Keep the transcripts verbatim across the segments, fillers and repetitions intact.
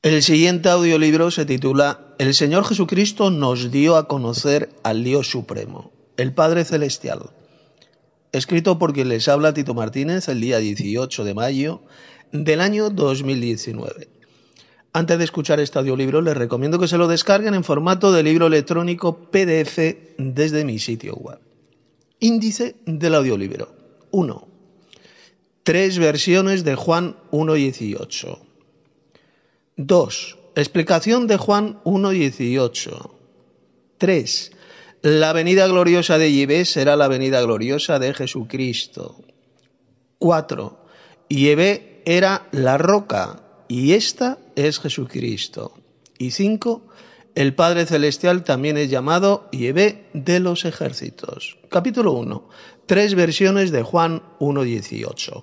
El siguiente audiolibro se titula El Señor Jesucristo nos dio a conocer al Dios Supremo, el Padre Celestial. Escrito por quien les habla, Tito Martínez, el día dieciocho de mayo del año dos mil diecinueve. Antes de escuchar este audiolibro, les recomiendo que se lo descarguen en formato de libro electrónico P D F desde mi sitio web. Índice del audiolibro. uno. Tres versiones de Juan uno dieciocho. dos. Explicación de Juan uno dieciocho. tres. La venida gloriosa de Yahvé será la venida gloriosa de Jesucristo. cuatro. Yahvé era la roca y esta es Jesucristo. Y cinco. El Padre Celestial también es llamado Yahvé de los ejércitos. Capítulo uno. Tres versiones de Juan uno dieciocho.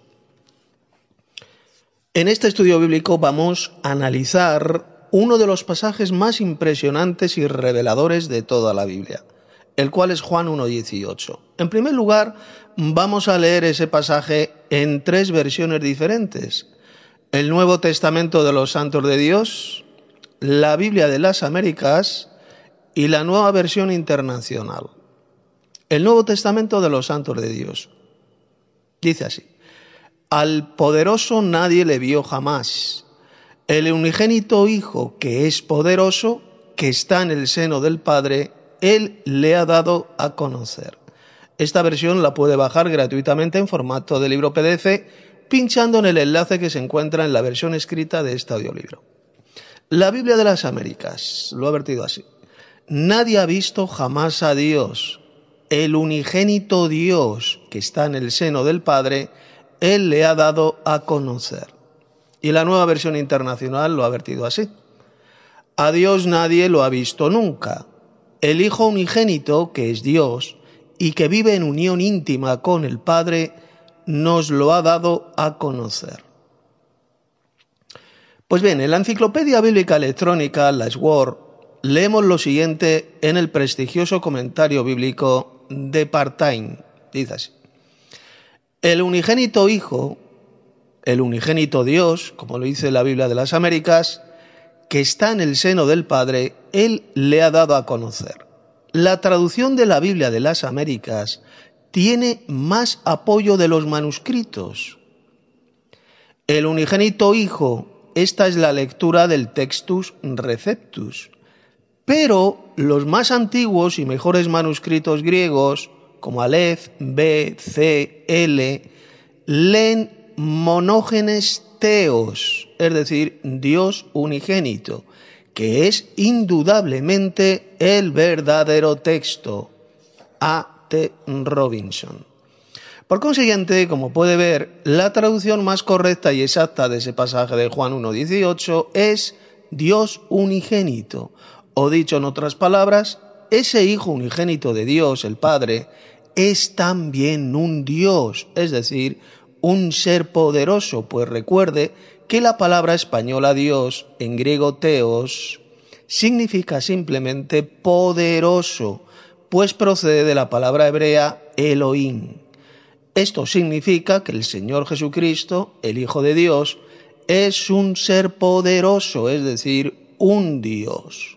En este estudio bíblico vamos a analizar uno de los pasajes más impresionantes y reveladores de toda la Biblia, el cual es Juan uno dieciocho. En primer lugar, vamos a leer ese pasaje en tres versiones diferentes: el Nuevo Testamento de los Santos de Dios, la Biblia de las Américas y la Nueva Versión Internacional. El Nuevo Testamento de los Santos de Dios dice así: Al poderoso nadie le vio jamás. El unigénito Hijo, que es poderoso, que está en el seno del Padre, Él le ha dado a conocer. Esta versión la puede bajar gratuitamente en formato de libro P D F, pinchando en el enlace que se encuentra en la versión escrita de este audiolibro. La Biblia de las Américas lo ha vertido así: Nadie ha visto jamás a Dios. El unigénito Dios, que está en el seno del Padre, Él le ha dado a conocer. Y la Nueva Versión Internacional lo ha vertido así: A Dios nadie lo ha visto nunca. El Hijo unigénito, que es Dios, y que vive en unión íntima con el Padre, nos lo ha dado a conocer. Pues bien, en la Enciclopedia Bíblica Electrónica, la Sword, leemos lo siguiente en el prestigioso comentario bíblico de Partain. Dice así: El unigénito Hijo, el unigénito Dios, como lo dice la Biblia de las Américas, que está en el seno del Padre, Él le ha dado a conocer. La traducción de la Biblia de las Américas tiene más apoyo de los manuscritos. El unigénito Hijo, esta es la lectura del Textus Receptus, pero los más antiguos y mejores manuscritos griegos, como Aleph, B, C, L, leen monógenes teos, es decir, Dios unigénito, que es indudablemente el verdadero texto. A T Robinson. Por consiguiente, como puede ver, la traducción más correcta y exacta de ese pasaje de Juan uno dieciocho es Dios unigénito, o dicho en otras palabras, ese Hijo unigénito de Dios, el Padre, es también un Dios, es decir, un ser poderoso, pues recuerde que la palabra española Dios, en griego teos, significa simplemente poderoso, pues procede de la palabra hebrea Elohim. Esto significa que el Señor Jesucristo, el Hijo de Dios, es un ser poderoso, es decir, un Dios.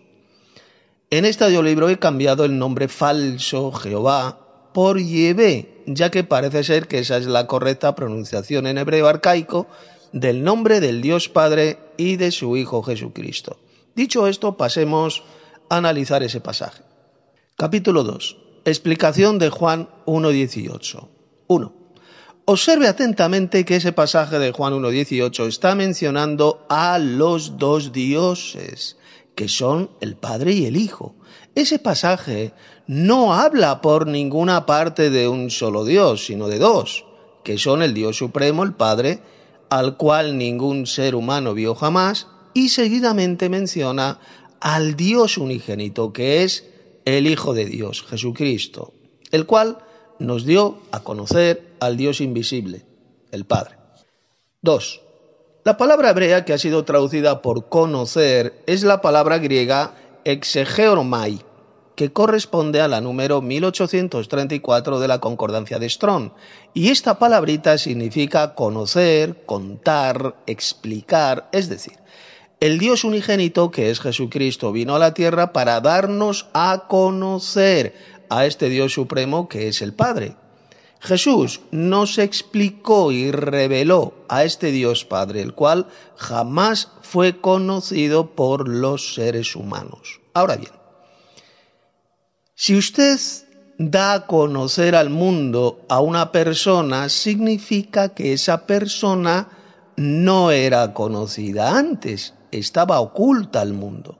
En este audiolibro he cambiado el nombre falso Jehová por Yahvé, ya que parece ser que esa es la correcta pronunciación en hebreo arcaico del nombre del Dios Padre y de su Hijo Jesucristo. Dicho esto, pasemos a analizar ese pasaje. Capítulo dos. Explicación de Juan uno dieciocho. uno. Observe atentamente que ese pasaje de Juan uno dieciocho está mencionando a los dos dioses, que son el Padre y el Hijo. Ese pasaje no habla por ninguna parte de un solo Dios, sino de dos, que son el Dios Supremo, el Padre, al cual ningún ser humano vio jamás, y seguidamente menciona al Dios unigénito, que es el Hijo de Dios, Jesucristo, el cual nos dio a conocer al Dios invisible, el Padre. dos. La palabra hebrea que ha sido traducida por conocer es la palabra griega exegeomai, que corresponde a la número mil ochocientos treinta y cuatro de la Concordancia de Strong, y esta palabrita significa conocer, contar, explicar, es decir, El Dios unigénito, que es Jesucristo, vino a la tierra para darnos a conocer a este Dios supremo que es el Padre. Jesús nos explicó y reveló a este Dios Padre, el cual jamás fue conocido por los seres humanos. Ahora bien, si usted da a conocer al mundo a una persona, significa que esa persona no era conocida antes, estaba oculta al mundo.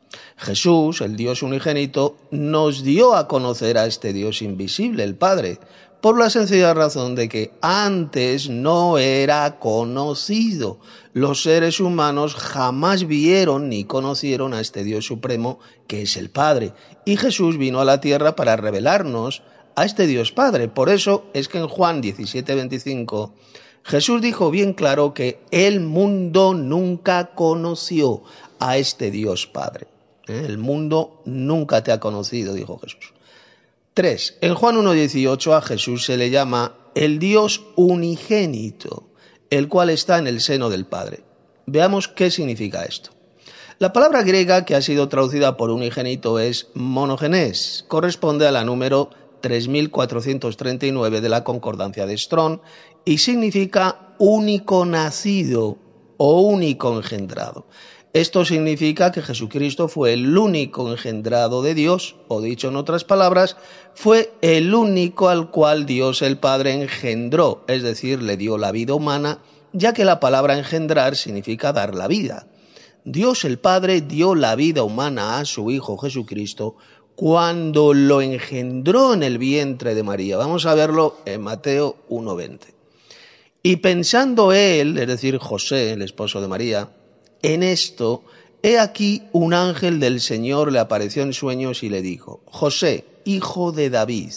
Jesús, el Dios unigénito, nos dio a conocer a este Dios invisible, el Padre, por la sencilla razón de que antes no era conocido. Los seres humanos jamás vieron ni conocieron a este Dios supremo que es el Padre. Y Jesús vino a la tierra para revelarnos a este Dios Padre. Por eso es que en Juan diecisiete veinticinco Jesús dijo bien claro que el mundo nunca conoció a este Dios Padre. El mundo nunca te ha conocido, dijo Jesús. tres. En Juan uno dieciocho a Jesús se le llama el Dios unigénito, el cual está en el seno del Padre. Veamos qué significa esto. La palabra griega que ha sido traducida por unigénito es monogenes, corresponde a la número tres mil cuatrocientos treinta y nueve de la Concordancia de Strong y significa único nacido o único engendrado. Esto significa que Jesucristo fue el único engendrado de Dios, o dicho en otras palabras, fue el único al cual Dios el Padre engendró, es decir, le dio la vida humana, ya que la palabra engendrar significa dar la vida. Dios el Padre dio la vida humana a su Hijo Jesucristo cuando lo engendró en el vientre de María. Vamos a verlo en Mateo uno veinte. Y pensando él, es decir, José, el esposo de María, en esto, he aquí un ángel del Señor le apareció en sueños y le dijo: José, hijo de David,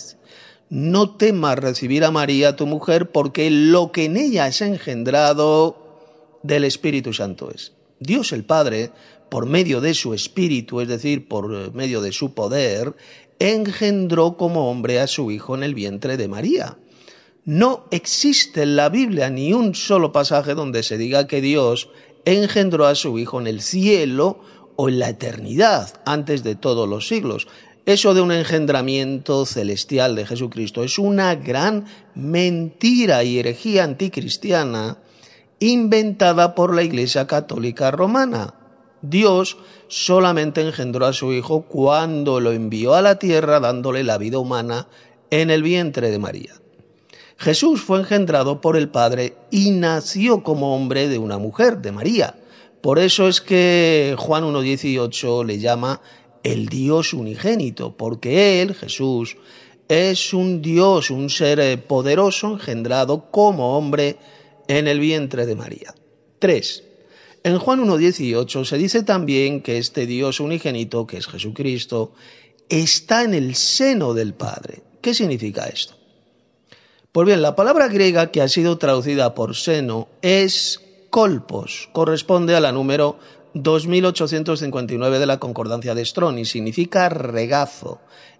no temas recibir a María tu mujer, porque lo que en ella es engendrado del Espíritu Santo es. Dios el Padre, por medio de su Espíritu, es decir, por medio de su poder, engendró como hombre a su Hijo en el vientre de María. No existe en la Biblia ni un solo pasaje donde se diga que Dios engendró a su Hijo en el cielo o en la eternidad, antes de todos los siglos. Eso de un engendramiento celestial de Jesucristo es una gran mentira y herejía anticristiana inventada por la Iglesia Católica Romana. Dios solamente engendró a su Hijo cuando lo envió a la tierra dándole la vida humana en el vientre de María. Jesús fue engendrado por el Padre y nació como hombre de una mujer, de María. Por eso es que Juan uno dieciocho le llama el Dios unigénito, porque Él, Jesús, es un Dios, un ser poderoso engendrado como hombre en el vientre de María. tres. En Juan uno dieciocho se dice también que este Dios unigénito, que es Jesucristo, está en el seno del Padre. ¿Qué significa esto? Pues bien, la palabra griega que ha sido traducida por seno es kolpos, corresponde a la número dos mil ochocientos cincuenta y nueve de la Concordancia de Strong y significa regazo.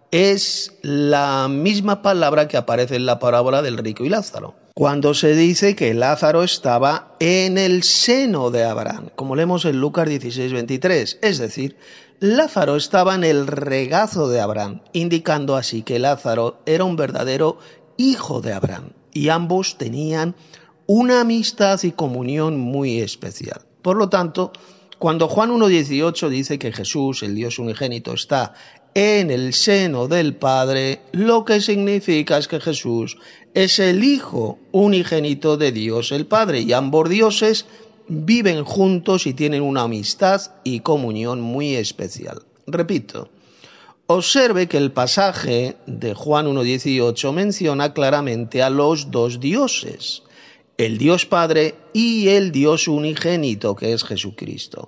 Es la misma palabra que aparece en la parábola del rico y Lázaro, cuando se dice que Lázaro estaba en el seno de Abraham, como leemos en Lucas dieciséis veintitrés, es decir, Lázaro estaba en el regazo de Abraham, indicando así que Lázaro era un verdadero hijo de Abraham, y ambos tenían una amistad y comunión muy especial. Por lo tanto, cuando Juan uno dieciocho dice que Jesús, el Dios unigénito, está en el seno del Padre, lo que significa es que Jesús es el Hijo unigénito de Dios el Padre, y ambos dioses viven juntos y tienen una amistad y comunión muy especial. Repito, observe que el pasaje de Juan uno dieciocho menciona claramente a los dos dioses, el Dios Padre y el Dios unigénito, que es Jesucristo.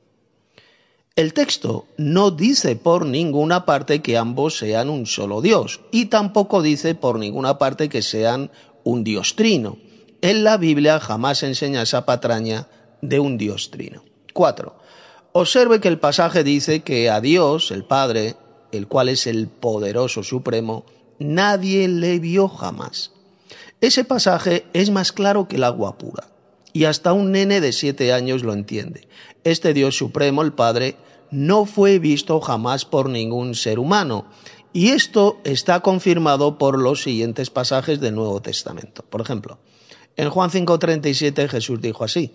El texto no dice por ninguna parte que ambos sean un solo Dios, y tampoco dice por ninguna parte que sean un Dios trino. En la Biblia jamás enseña esa patraña de un Dios trino. cuatro. Observe que el pasaje dice que a Dios, el Padre, el cual es el poderoso supremo, nadie le vio jamás. Ese pasaje es más claro que el agua pura. y hasta un nene de siete años lo entiende. Este Dios supremo, el Padre, no fue visto jamás por ningún ser humano, y esto está confirmado por los siguientes pasajes del Nuevo Testamento. Por ejemplo, en Juan cinco treinta y siete Jesús dijo así: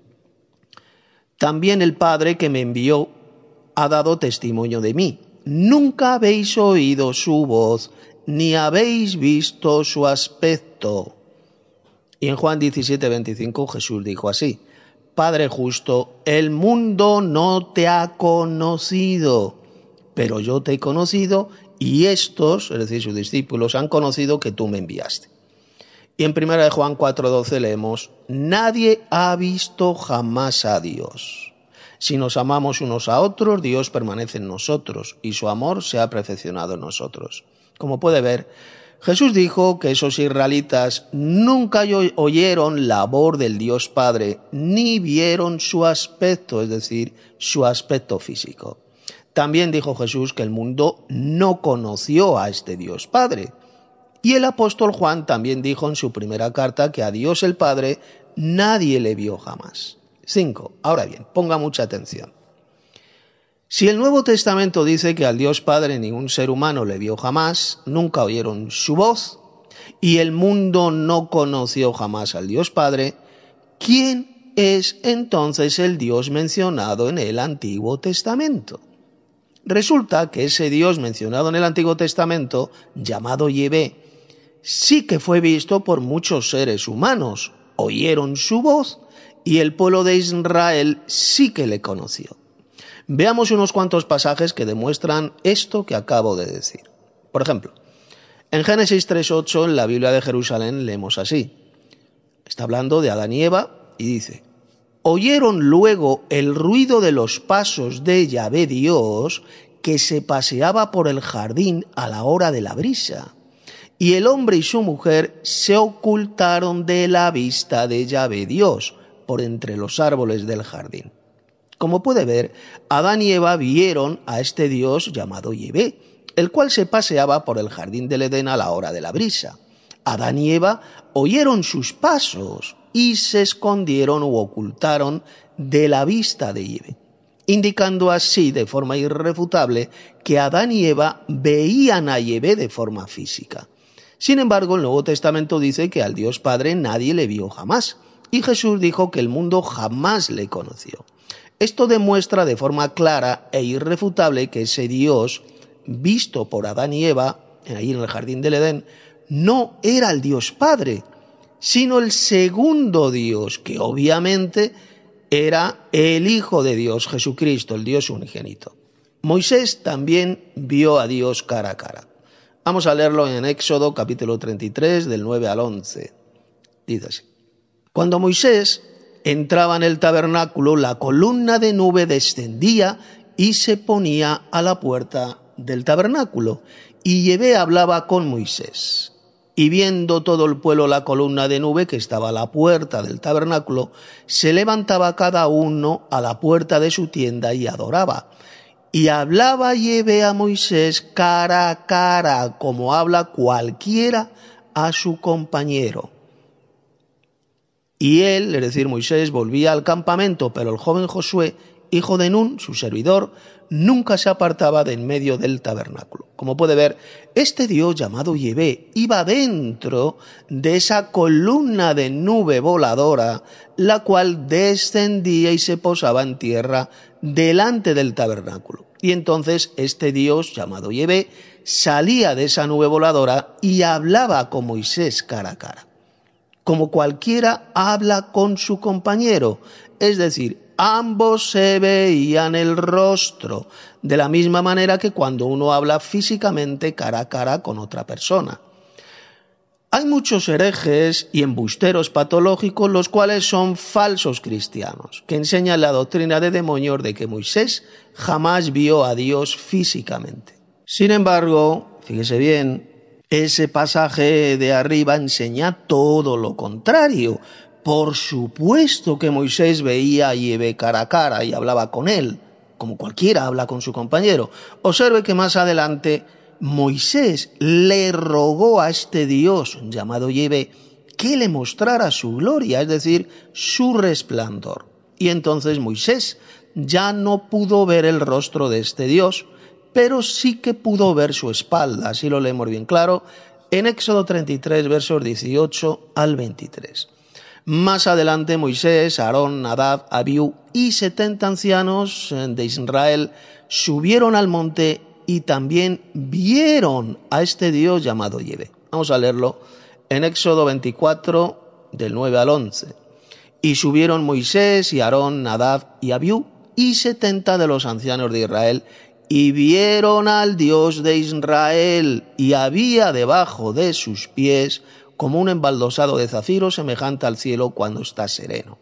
también el Padre que me envió ha dado testimonio de mí. Nunca habéis oído su voz, ni habéis visto su aspecto. Y en Juan diecisiete veinticinco Jesús dijo así: Padre justo, el mundo no te ha conocido, pero yo te he conocido, y estos, es decir, sus discípulos, han conocido que tú me enviaste. Y en primera de Juan cuatro doce leemos: nadie ha visto jamás a Dios. Si nos amamos unos a otros, Dios permanece en nosotros, y su amor se ha perfeccionado en nosotros. Como puede ver, Jesús dijo que esos israelitas nunca oyeron la voz del Dios Padre, ni vieron su aspecto, es decir, su aspecto físico. También dijo Jesús que el mundo no conoció a este Dios Padre. Y el apóstol Juan también dijo en su primera carta que a Dios el Padre nadie le vio jamás. cinco. Ahora bien, ponga mucha atención. Si el Nuevo Testamento dice que al Dios Padre ningún ser humano le vio jamás, nunca oyeron su voz, y el mundo no conoció jamás al Dios Padre, ¿quién es entonces el Dios mencionado en el Antiguo Testamento? Resulta que ese Dios mencionado en el Antiguo Testamento, llamado Yahvé, sí que fue visto por muchos seres humanos, oyeron su voz, y el pueblo de Israel sí que le conoció. Veamos unos cuantos pasajes que demuestran esto que acabo de decir. Por ejemplo, en Génesis tres ocho, en la Biblia de Jerusalén, leemos así. Está hablando de Adán y Eva y dice: oyeron luego el ruido de los pasos de Yahvé Dios, que se paseaba por el jardín a la hora de la brisa. Y el hombre y su mujer se ocultaron de la vista de Yahvé Dios por entre los árboles del jardín. Como puede ver, Adán y Eva vieron a este Dios llamado Yahvé, el cual se paseaba por el jardín del Edén a la hora de la brisa. Adán y Eva oyeron sus pasos y se escondieron u ocultaron de la vista de Yahvé, indicando así de forma irrefutable que Adán y Eva veían a Yahvé de forma física. Sin embargo, el Nuevo Testamento dice que al Dios Padre nadie le vio jamás, y Jesús dijo que el mundo jamás le conoció. Esto demuestra de forma clara e irrefutable que ese Dios, visto por Adán y Eva, ahí en el jardín del Edén, no era el Dios Padre, sino el segundo Dios, que obviamente era el Hijo de Dios, Jesucristo, el Dios unigénito. Moisés también vio a Dios cara a cara. Vamos a leerlo en Éxodo capítulo treinta y tres, del nueve al once. Dice así: cuando Moisés entraba en el tabernáculo, la columna de nube descendía y se ponía a la puerta del tabernáculo, y Yahvé hablaba con Moisés. Y viendo todo el pueblo la columna de nube que estaba a la puerta del tabernáculo, se levantaba cada uno a la puerta de su tienda y adoraba. Y hablaba Yahvé a Moisés cara a cara, como habla cualquiera a su compañero. Y él, es decir, Moisés, volvía al campamento, pero el joven Josué, hijo de Nun, su servidor, nunca se apartaba de en medio del tabernáculo. Como puede ver, este Dios llamado Yahvé iba dentro de esa columna de nube voladora, la cual descendía y se posaba en tierra delante del tabernáculo. Y entonces este Dios llamado Yahvé salía de esa nube voladora y hablaba con Moisés cara a cara, como cualquiera habla con su compañero, es decir, ambos se veían el rostro, de la misma manera que cuando uno habla físicamente cara a cara con otra persona. Hay muchos herejes y embusteros patológicos, los cuales son falsos cristianos, que enseñan la doctrina de demonios de que Moisés jamás vio a Dios físicamente. Sin embargo, fíjese bien, ese pasaje de arriba enseña todo lo contrario. Por supuesto que Moisés veía a Yahvé cara a cara y hablaba con él, como cualquiera habla con su compañero. Observe que más adelante Moisés le rogó a este Dios llamado Yahvé que le mostrara su gloria, es decir, su resplandor. Y entonces Moisés ya no pudo ver el rostro de este Dios, pero sí que pudo ver su espalda. Así lo leemos bien claro en Éxodo treinta y tres, versos dieciocho al veintitrés. Más adelante Moisés, Aarón, Nadab, Abiú y setenta ancianos de Israel subieron al monte y también vieron a este Dios llamado Yahvé. Vamos a leerlo en Éxodo veinticuatro, del nueve al once. Y subieron Moisés y Aarón, Nadab y Abiú y setenta de los ancianos de Israel y vieron al Dios de Israel, y había debajo de sus pies como un embaldosado de zafiro semejante al cielo cuando está sereno.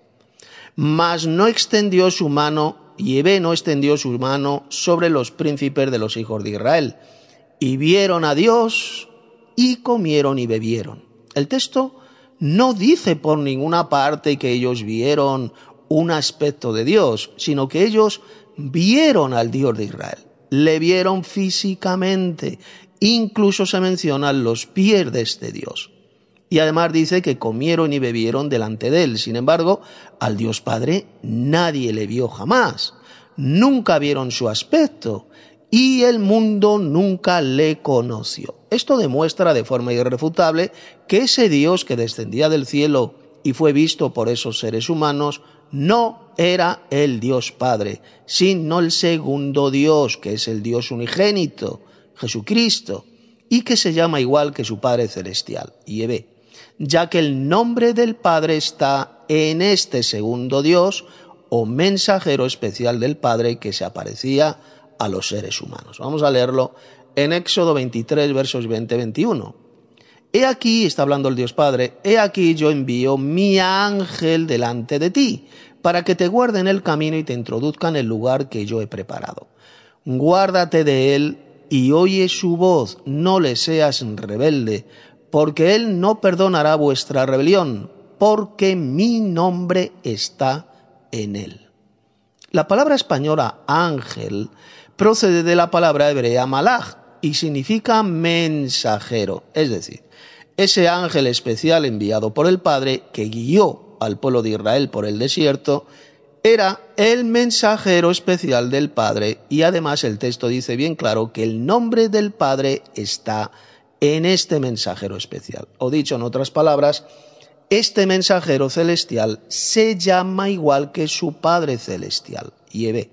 Mas no extendió su mano, Yahvé no extendió su mano sobre los príncipes de los hijos de Israel. Y vieron a Dios y comieron y bebieron. El texto no dice por ninguna parte que ellos vieron un aspecto de Dios, sino que ellos vieron al Dios de Israel. Le vieron físicamente. Incluso se mencionan los pies de este Dios. Y además dice que comieron y bebieron delante de él. Sin embargo, al Dios Padre nadie le vio jamás. Nunca vieron su aspecto y el mundo nunca le conoció. Esto demuestra de forma irrefutable que ese Dios que descendía del cielo y fue visto por esos seres humanos no era el Dios Padre, sino el segundo Dios, que es el Dios unigénito, Jesucristo, y que se llama igual que su Padre celestial, Yahvé, ya que el nombre del Padre está en este segundo Dios o mensajero especial del Padre que se aparecía a los seres humanos. Vamos a leerlo en Éxodo veintitrés, versos veinte a veintiuno. He aquí, está hablando el Dios Padre, he aquí yo envío mi ángel delante de ti, para que te guarde en el camino y te introduzca en el lugar que yo he preparado. Guárdate de él y oye su voz, no le seas rebelde, porque él no perdonará vuestra rebelión, porque mi nombre está en él. La palabra española ángel procede de la palabra hebrea malaj y significa mensajero, es decir, ese ángel especial enviado por el Padre que guió al pueblo de Israel por el desierto era el mensajero especial del Padre, y además el texto dice bien claro que el nombre del Padre está en este mensajero especial. O dicho en otras palabras, este mensajero celestial se llama igual que su Padre celestial, Yahvé.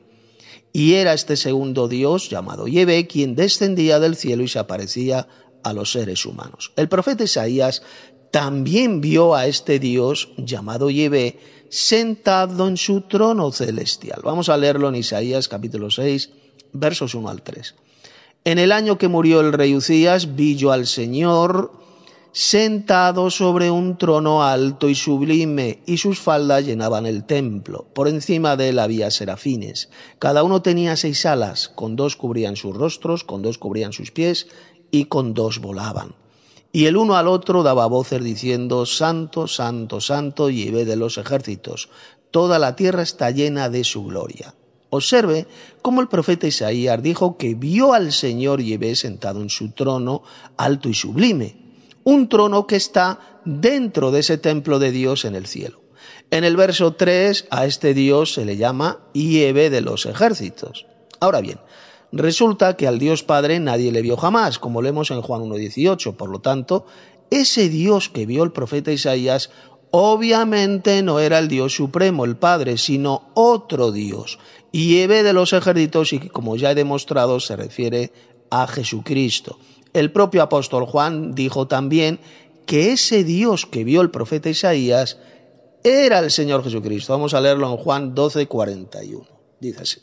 Y era este segundo Dios llamado Yahvé quien descendía del cielo y se aparecía a los seres humanos. El profeta Isaías también vio a este Dios llamado Yahvé sentado en su trono celestial. Vamos a leerlo en Isaías capítulo seis, versos uno al tres. En el año que murió el rey Uzías, vi yo al Señor sentado sobre un trono alto y sublime, y sus faldas llenaban el templo. Por encima de él había serafines. Cada uno tenía seis alas, con dos cubrían sus rostros, con dos cubrían sus pies, y con dos volaban. Y el uno al otro daba voces diciendo, Santo, Santo, Santo, Yahvé de los ejércitos, toda la tierra está llena de su gloria. Observe cómo el profeta Isaías dijo que vio al Señor Yahvé sentado en su trono alto y sublime, un trono que está dentro de ese templo de Dios en el cielo. En el verso tres a este Dios se le llama Yahvé de los ejércitos. Ahora bien, resulta que al Dios Padre nadie le vio jamás, como leemos en Juan uno dieciocho. Por lo tanto, ese Dios que vio el profeta Isaías obviamente no era el Dios supremo, el Padre, sino otro Dios, Yahvé de los ejércitos, y que, como ya he demostrado, se refiere a Jesucristo. El propio apóstol Juan dijo también que ese Dios que vio el profeta Isaías era el Señor Jesucristo. Vamos a leerlo en Juan doce, cuarenta y uno. Dice así.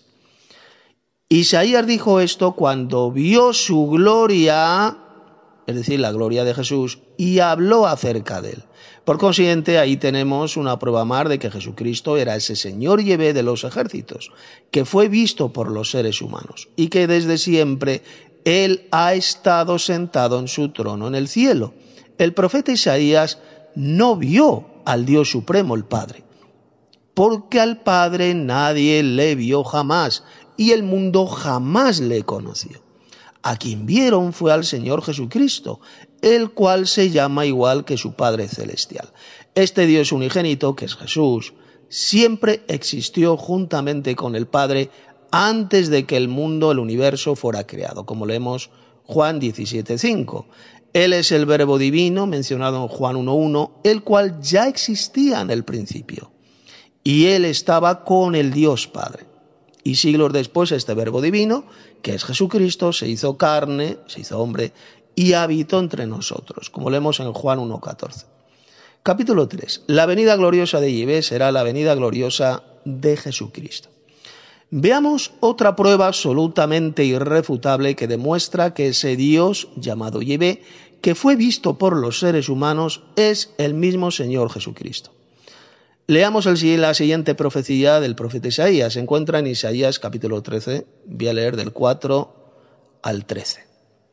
Isaías dijo esto cuando vio su gloria, es decir, la gloria de Jesús, y habló acerca de él. Por consiguiente, ahí tenemos una prueba más de que Jesucristo era ese Señor Yahvé de los ejércitos, que fue visto por los seres humanos, y que desde siempre Él ha estado sentado en su trono en el cielo. El profeta Isaías no vio al Dios Supremo, el Padre, porque al Padre nadie le vio jamás, y el mundo jamás le conoció. A quien vieron fue al Señor Jesucristo, el cual se llama igual que su Padre Celestial. Este Dios unigénito, que es Jesús, siempre existió juntamente con el Padre antes de que el mundo, el universo, fuera creado, como leemos Juan diecisiete cinco. Él es el Verbo divino, mencionado en Juan uno uno, el cual ya existía en el principio. Y Él estaba con el Dios Padre. Y siglos después este Verbo divino, que es Jesucristo, se hizo carne, se hizo hombre, y habitó entre nosotros, como leemos en Juan uno catorce. Capítulo tres. La venida gloriosa de Yahvé será la venida gloriosa de Jesucristo. Veamos otra prueba absolutamente irrefutable que demuestra que ese Dios llamado Yahvé, que fue visto por los seres humanos, es el mismo Señor Jesucristo. Leamos el, la siguiente profecía del profeta Isaías. Se encuentra en Isaías capítulo trece. Voy a leer del cuatro al trece.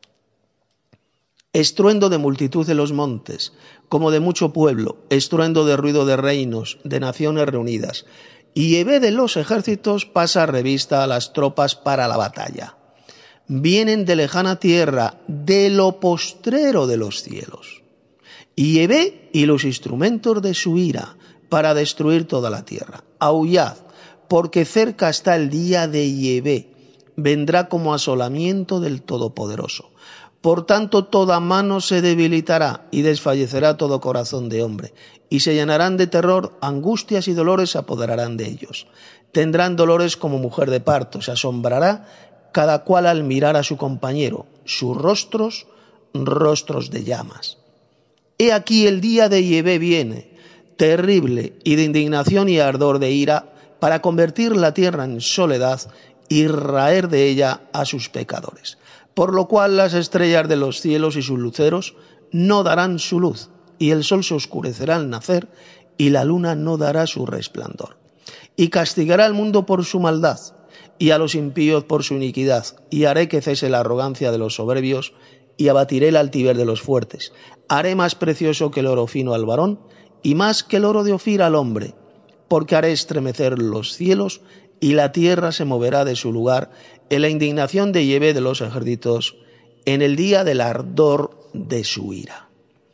Estruendo de multitud de los montes, como de mucho pueblo, estruendo de ruido de reinos, de naciones reunidas. Y Yahvé de los ejércitos pasa revista a las tropas para la batalla. Vienen de lejana tierra, de lo postrero de los cielos. Y Yahvé y los instrumentos de su ira, para destruir toda la tierra. Aullad, porque cerca está el día de Yahvé, vendrá como asolamiento del Todopoderoso. Por tanto, toda mano se debilitará y desfallecerá todo corazón de hombre, y se llenarán de terror, angustias y dolores se apoderarán de ellos. Tendrán dolores como mujer de parto, se asombrará cada cual al mirar a su compañero, sus rostros, rostros de llamas. He aquí el día de Yahvé viene, terrible y de indignación y ardor de ira, para convertir la tierra en soledad y raer de ella a sus pecadores. Por lo cual las estrellas de los cielos y sus luceros no darán su luz, y el sol se oscurecerá al nacer, y la luna no dará su resplandor. Y castigará al mundo por su maldad, y a los impíos por su iniquidad, y haré que cese la arrogancia de los soberbios, y abatiré el altiver de los fuertes. Haré más precioso que el oro fino al varón, y más que el oro de Ofir al hombre, porque haré estremecer los cielos, y la tierra se moverá de su lugar en la indignación de Yahvé de los ejércitos, en el día del ardor de su ira.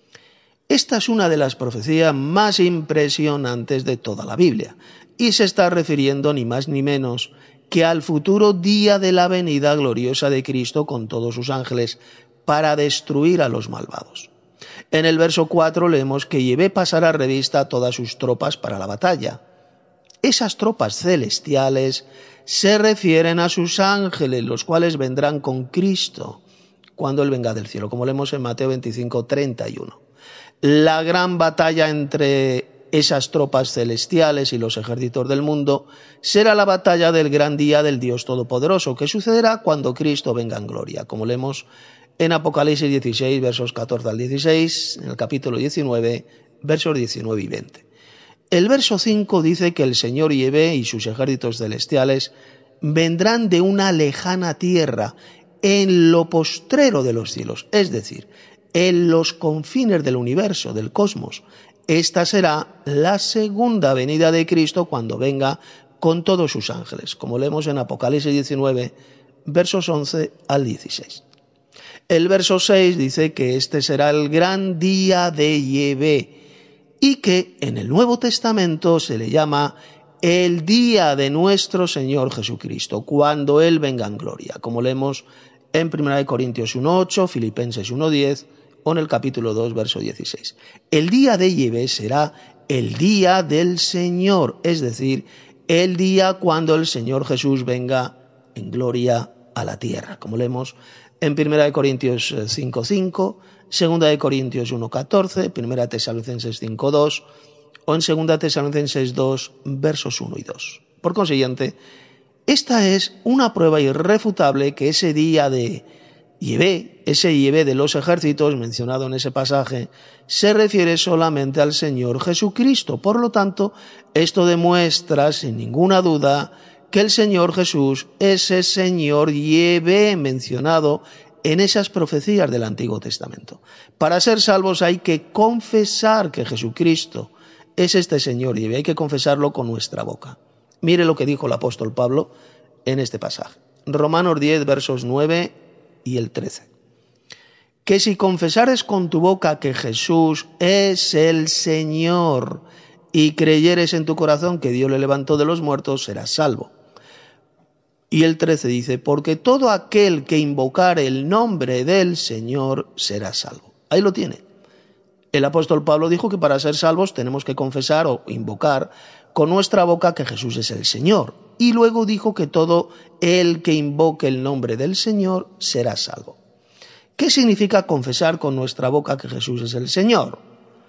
Esta es una de las profecías más impresionantes de toda la Biblia, y se está refiriendo ni más ni menos que al futuro día de la venida gloriosa de Cristo con todos sus ángeles para destruir a los malvados. En el verso cuatro leemos que Yahvé pasará revista a todas sus tropas para la batalla. Esas tropas celestiales se refieren a sus ángeles, los cuales vendrán con Cristo cuando Él venga del cielo, como leemos en Mateo veinticinco, treinta y uno. La gran batalla entre esas tropas celestiales y los ejércitos del mundo será la batalla del gran día del Dios Todopoderoso, que sucederá cuando Cristo venga en gloria, como leemos en Apocalipsis dieciséis, versos catorce al dieciséis, en el capítulo diecinueve, versos diecinueve y veinte. El verso cinco dice que el Señor Yahvé y sus ejércitos celestiales vendrán de una lejana tierra, en lo postrero de los cielos, es decir, en los confines del universo, del cosmos. Esta será la segunda venida de Cristo cuando venga con todos sus ángeles, como leemos en Apocalipsis diecinueve, versos once al dieciséis. El verso seis dice que este será el gran día de Yahvé y que en el Nuevo Testamento se le llama el día de nuestro Señor Jesucristo, cuando Él venga en gloria, como leemos en primera de Corintios uno ocho, Filipenses uno diez o en el capítulo dos, verso dieciséis. El día de Yahvé será el día del Señor, es decir, el día cuando el Señor Jesús venga en gloria a la tierra, como leemos en primera de Corintios cinco cinco, segunda de Corintios uno catorce, primera de Tesalonicenses cinco dos o en segunda de Tesalonicenses dos, versos uno y dos. Por consiguiente, esta es una prueba irrefutable que ese día de Yahvé, ese Yahvé de los ejércitos mencionado en ese pasaje, se refiere solamente al Señor Jesucristo. Por lo tanto, esto demuestra sin ninguna duda que el Señor Jesús es ese Señor Yahvé mencionado en esas profecías del Antiguo Testamento. Para ser salvos hay que confesar que Jesucristo es este Señor Yahvé, hay que confesarlo con nuestra boca. Mire lo que dijo el apóstol Pablo en este pasaje. Romanos diez, versos nueve y el trece. Que si confesares con tu boca que Jesús es el Señor y creyeres en tu corazón que Dios le levantó de los muertos, serás salvo. Y el trece dice, porque todo aquel que invocare el nombre del Señor será salvo. Ahí lo tiene. El apóstol Pablo dijo que para ser salvos tenemos que confesar o invocar con nuestra boca que Jesús es el Señor. Y luego dijo que todo el que invoque el nombre del Señor será salvo. ¿Qué significa confesar con nuestra boca que Jesús es el Señor?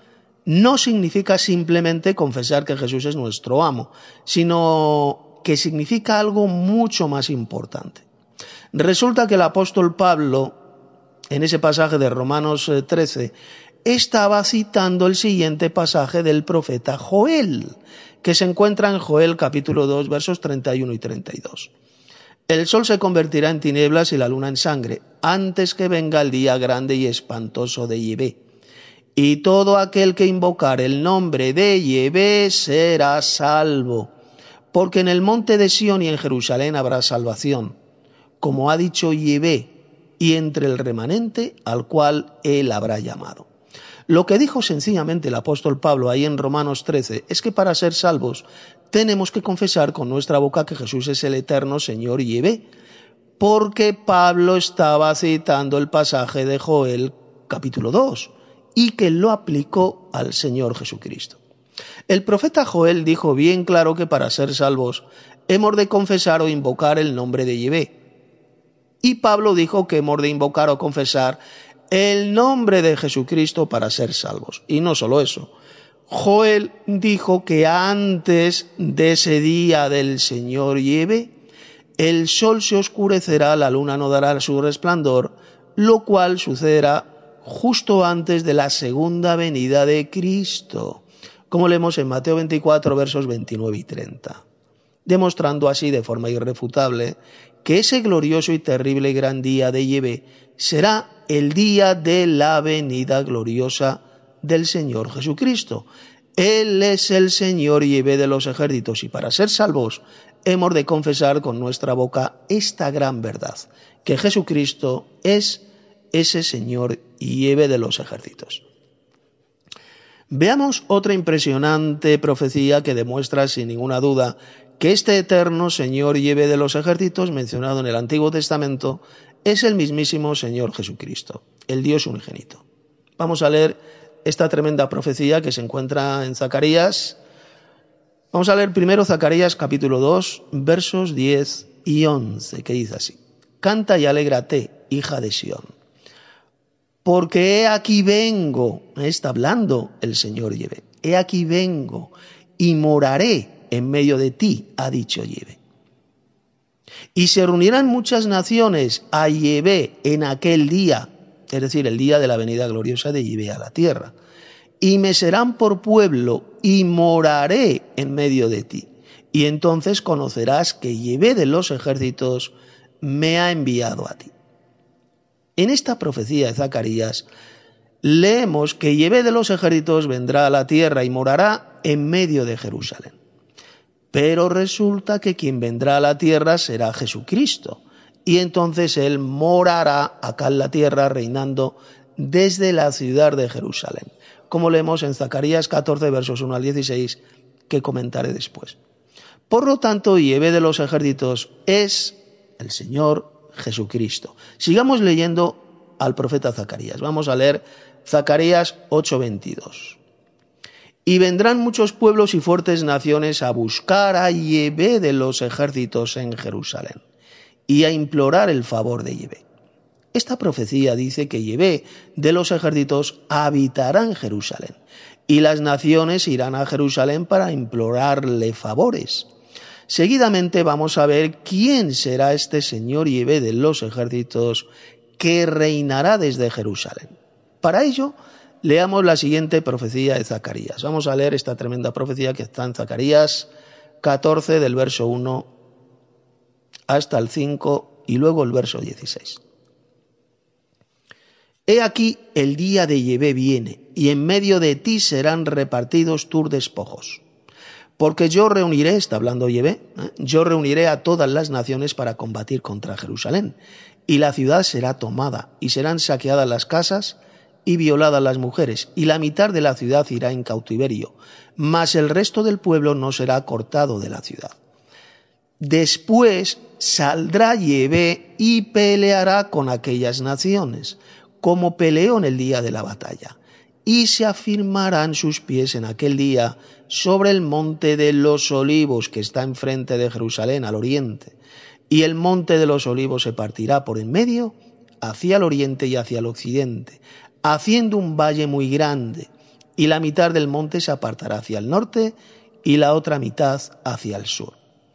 No significa simplemente confesar que Jesús es nuestro amo, sino que significa algo mucho más importante. Resulta que el apóstol Pablo, en ese pasaje de Romanos trece, estaba citando el siguiente pasaje del profeta Joel, que se encuentra en Joel capítulo dos, versos treinta y uno y treinta y dos. El sol se convertirá en tinieblas y la luna en sangre, antes que venga el día grande y espantoso de Yahvé. Y todo aquel que invocar el nombre de Yahvé será salvo, porque en el monte de Sión y en Jerusalén habrá salvación, como ha dicho Yahvé, y entre el remanente al cual él habrá llamado. Lo que dijo sencillamente el apóstol Pablo ahí en Romanos trece es que para ser salvos tenemos que confesar con nuestra boca que Jesús es el eterno Señor Yahvé, porque Pablo estaba citando el pasaje de Joel capítulo dos y que lo aplicó al Señor Jesucristo. El profeta Joel dijo bien claro que para ser salvos hemos de confesar o invocar el nombre de Yahvé. Y Pablo dijo que hemos de invocar o confesar el nombre de Jesucristo para ser salvos. Y no solo eso. Joel dijo que antes de ese día del Señor Yahvé, el sol se oscurecerá, la luna no dará su resplandor, lo cual sucederá justo antes de la segunda venida de Cristo, como leemos en Mateo veinticuatro, versos veintinueve y treinta, demostrando así de forma irrefutable que ese glorioso y terrible y gran día de Yahvé será el día de la venida gloriosa del Señor Jesucristo. Él es el Señor Yahvé de los ejércitos y para ser salvos hemos de confesar con nuestra boca esta gran verdad, que Jesucristo es ese Señor Yahvé de los ejércitos. Veamos otra impresionante profecía que demuestra sin ninguna duda que este eterno Señor Yahvé de los ejércitos mencionado en el Antiguo Testamento es el mismísimo Señor Jesucristo, el Dios unigénito. Vamos a leer esta tremenda profecía que se encuentra en Zacarías. Vamos a leer primero Zacarías capítulo dos, versos diez y once, que dice así: Canta y alégrate, hija de Sión, porque he aquí vengo, está hablando el Señor Yahvé, he aquí vengo y moraré en medio de ti, ha dicho Yahvé. Y se reunirán muchas naciones a Yahvé en aquel día, es decir, el día de la venida gloriosa de Yahvé a la tierra, y me serán por pueblo y moraré en medio de ti. Y entonces conocerás que Yahvé de los ejércitos me ha enviado a ti. En esta profecía de Zacarías leemos que Yahvé de los ejércitos vendrá a la tierra y morará en medio de Jerusalén. Pero resulta que quien vendrá a la tierra será Jesucristo, y entonces Él morará acá en la tierra reinando desde la ciudad de Jerusalén, como leemos en Zacarías catorce, versos uno al dieciséis, que comentaré después. Por lo tanto, Yahvé de los ejércitos es el Señor Jesucristo. Sigamos leyendo al profeta Zacarías. Vamos a leer Zacarías ocho, veintidós. Y vendrán muchos pueblos y fuertes naciones a buscar a Yahvé de los ejércitos en Jerusalén y a implorar el favor de Yahvé. Esta profecía dice que Yahvé de los ejércitos habitará en Jerusalén y las naciones irán a Jerusalén para implorarle favores. Seguidamente vamos a ver quién será este Señor Yahvé de los ejércitos que reinará desde Jerusalén. Para ello, leamos la siguiente profecía de Zacarías. Vamos a leer esta tremenda profecía que está en Zacarías catorce, del verso uno hasta el cinco y luego el verso dieciséis. He aquí el día de Yahvé viene, y en medio de ti serán repartidos tus despojos. Porque yo reuniré, está hablando Yahvé, ¿eh? yo reuniré a todas las naciones para combatir contra Jerusalén, y la ciudad será tomada, y serán saqueadas las casas y violadas las mujeres, y la mitad de la ciudad irá en cautiverio, mas el resto del pueblo no será cortado de la ciudad. Después saldrá Yahvé y peleará con aquellas naciones, como peleó en el día de la batalla. Y se afirmarán sus pies en aquel día sobre el monte de los olivos que está enfrente de Jerusalén al oriente. Y el monte de los olivos se partirá por en medio hacia el oriente y hacia el occidente, haciendo un valle muy grande. Y la mitad del monte se apartará hacia el norte y la otra mitad hacia el sur.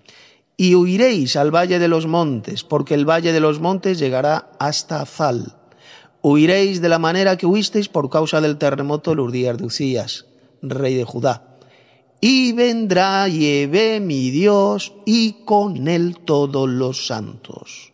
Y huiréis al valle de los montes, porque el valle de los montes llegará hasta Azal. Huiréis de la manera que huisteis por causa del terremoto de los días de Uzías, rey de Judá. Y vendrá Yahvé mi Dios, y con él todos los santos.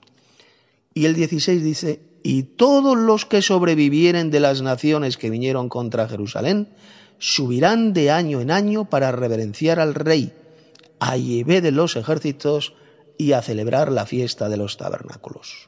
Y el dieciséis dice, y todos los que sobrevivieren de las naciones que vinieron contra Jerusalén, subirán de año en año para reverenciar al rey, a Yahvé de los ejércitos, y a celebrar la fiesta de los tabernáculos.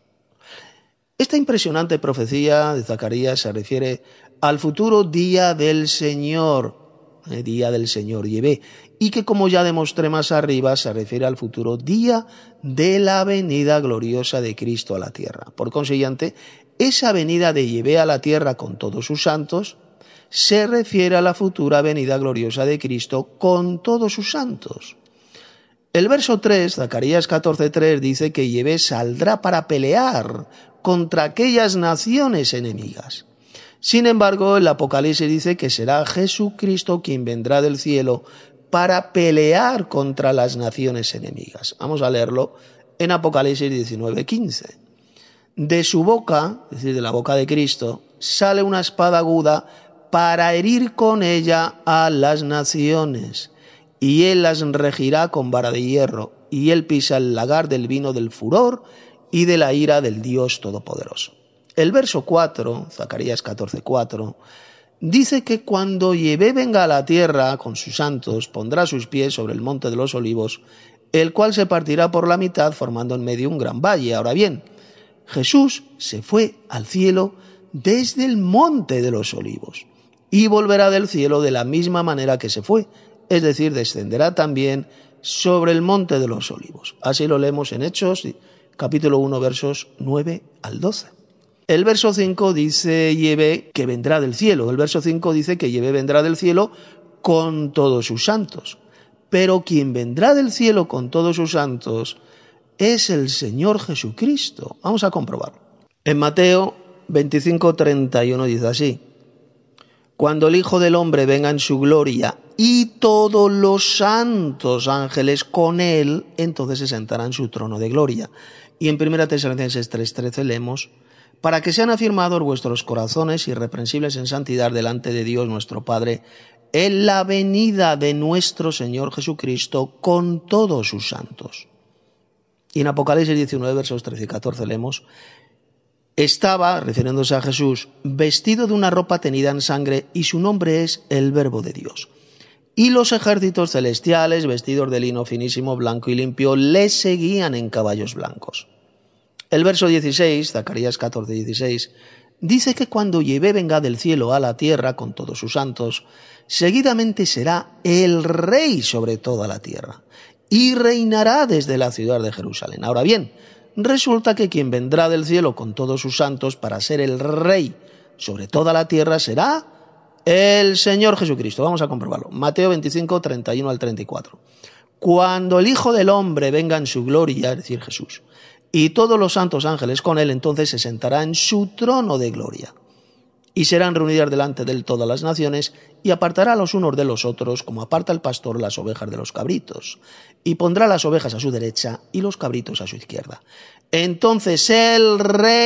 Esta impresionante profecía de Zacarías se refiere al futuro día del Señor, el día del Señor Yahvé, y que, como ya demostré más arriba, se refiere al futuro día de la venida gloriosa de Cristo a la tierra. Por consiguiente, esa venida de Yahvé a la tierra con todos sus santos se refiere a la futura venida gloriosa de Cristo con todos sus santos. El verso tres, Zacarías catorce tres, dice que Yahvé saldrá para pelear contra aquellas naciones enemigas. Sin embargo, el Apocalipsis dice que será Jesucristo quien vendrá del cielo para pelear contra las naciones enemigas. Vamos a leerlo en Apocalipsis diecinueve quince. De su boca, es decir, de la boca de Cristo, sale una espada aguda para herir con ella a las naciones, y él las regirá con vara de hierro, y él pisa el lagar del vino del furor y de la ira del Dios Todopoderoso. El verso cuatro, Zacarías catorce cuatro, dice que cuando Yahvé venga a la tierra con sus santos, pondrá sus pies sobre el monte de los olivos, el cual se partirá por la mitad, formando en medio un gran valle. Ahora bien, Jesús se fue al cielo desde el monte de los olivos, y volverá del cielo de la misma manera que se fue, es decir, descenderá también sobre el monte de los olivos. Así lo leemos en Hechos, capítulo uno, versos nueve al doce. El verso cinco dice Yahvé que vendrá del cielo. El verso cinco dice que Yahvé vendrá del cielo con todos sus santos. Pero quien vendrá del cielo con todos sus santos es el Señor Jesucristo. Vamos a comprobarlo. En Mateo veinticinco treinta y uno dice así: cuando el Hijo del Hombre venga en su gloria y todos los santos ángeles con él, entonces se sentará en su trono de gloria. Y en primera Tesalonicenses tres trece leemos: para que sean afirmados vuestros corazones irreprensibles en santidad delante de Dios nuestro Padre, en la venida de nuestro Señor Jesucristo con todos sus santos. Y en Apocalipsis diecinueve, versos trece y catorce leemos: estaba, refiriéndose a Jesús, vestido de una ropa tenida en sangre, y su nombre es el Verbo de Dios. Y los ejércitos celestiales, vestidos de lino finísimo, blanco y limpio, le seguían en caballos blancos. El verso dieciséis, Zacarías catorce dieciséis, dice que cuando Yahvé venga del cielo a la tierra con todos sus santos, seguidamente será el rey sobre toda la tierra, y reinará desde la ciudad de Jerusalén. Ahora bien, resulta que quien vendrá del cielo con todos sus santos para ser el rey sobre toda la tierra será el Señor Jesucristo. Vamos a comprobarlo. Mateo veinticinco treinta y uno al treinta y cuatro. Cuando el Hijo del Hombre venga en su gloria, es decir, Jesús, y todos los santos ángeles con él, entonces se sentará en su trono de gloria. Y serán reunidas delante de él todas las naciones, y apartará a los unos de los otros, como aparta el pastor las ovejas de los cabritos. Y pondrá las ovejas a su derecha y los cabritos a su izquierda. Entonces el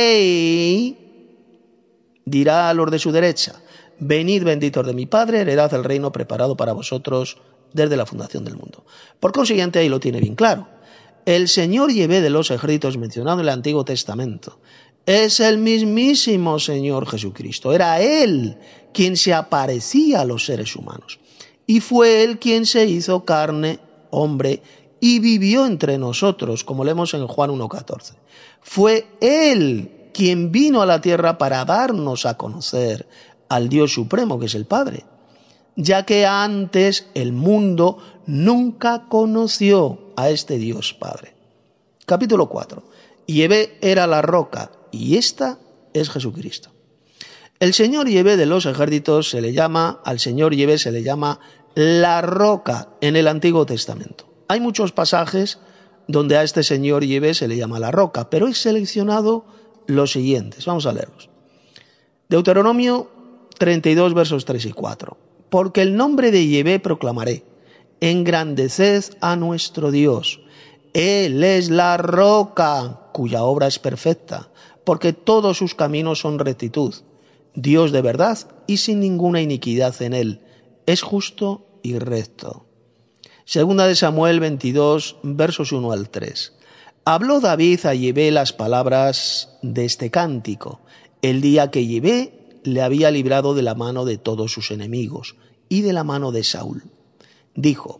rey dirá a los de su derecha: venid benditos de mi Padre, heredad el reino preparado para vosotros desde la fundación del mundo. Por consiguiente, ahí lo tiene bien claro. El Señor Yahvé de los ejércitos mencionado en el Antiguo Testamento es el mismísimo Señor Jesucristo. Era Él quien se aparecía a los seres humanos. y fue Él quien se hizo carne, hombre, y vivió entre nosotros, como leemos en Juan uno catorce. Fue Él quien vino a la tierra para darnos a conocer al Dios supremo, que es el Padre, ya que antes el mundo nunca conoció a este Dios Padre. Capítulo cuatro. Yahvé era la roca, y esta es Jesucristo. El Señor Yahvé de los ejércitos se le llama, al Señor Yahvé se le llama la roca en el Antiguo Testamento. Hay muchos pasajes donde a este Señor Yahvé se le llama la roca, pero he seleccionado los siguientes. Vamos a leerlos. Deuteronomio treinta y dos, versos tres y cuatro. Porque el nombre de Yahvé proclamaré, engrandeced a nuestro Dios. Él es la roca, cuya obra es perfecta, porque todos sus caminos son rectitud. Dios de verdad y sin ninguna iniquidad en él. Es justo y recto. Segunda de Samuel veintidós, versos uno al tres. Habló David a Yahvé las palabras de este cántico, el día que Yahvé le había librado de la mano de todos sus enemigos y de la mano de Saúl. Dijo: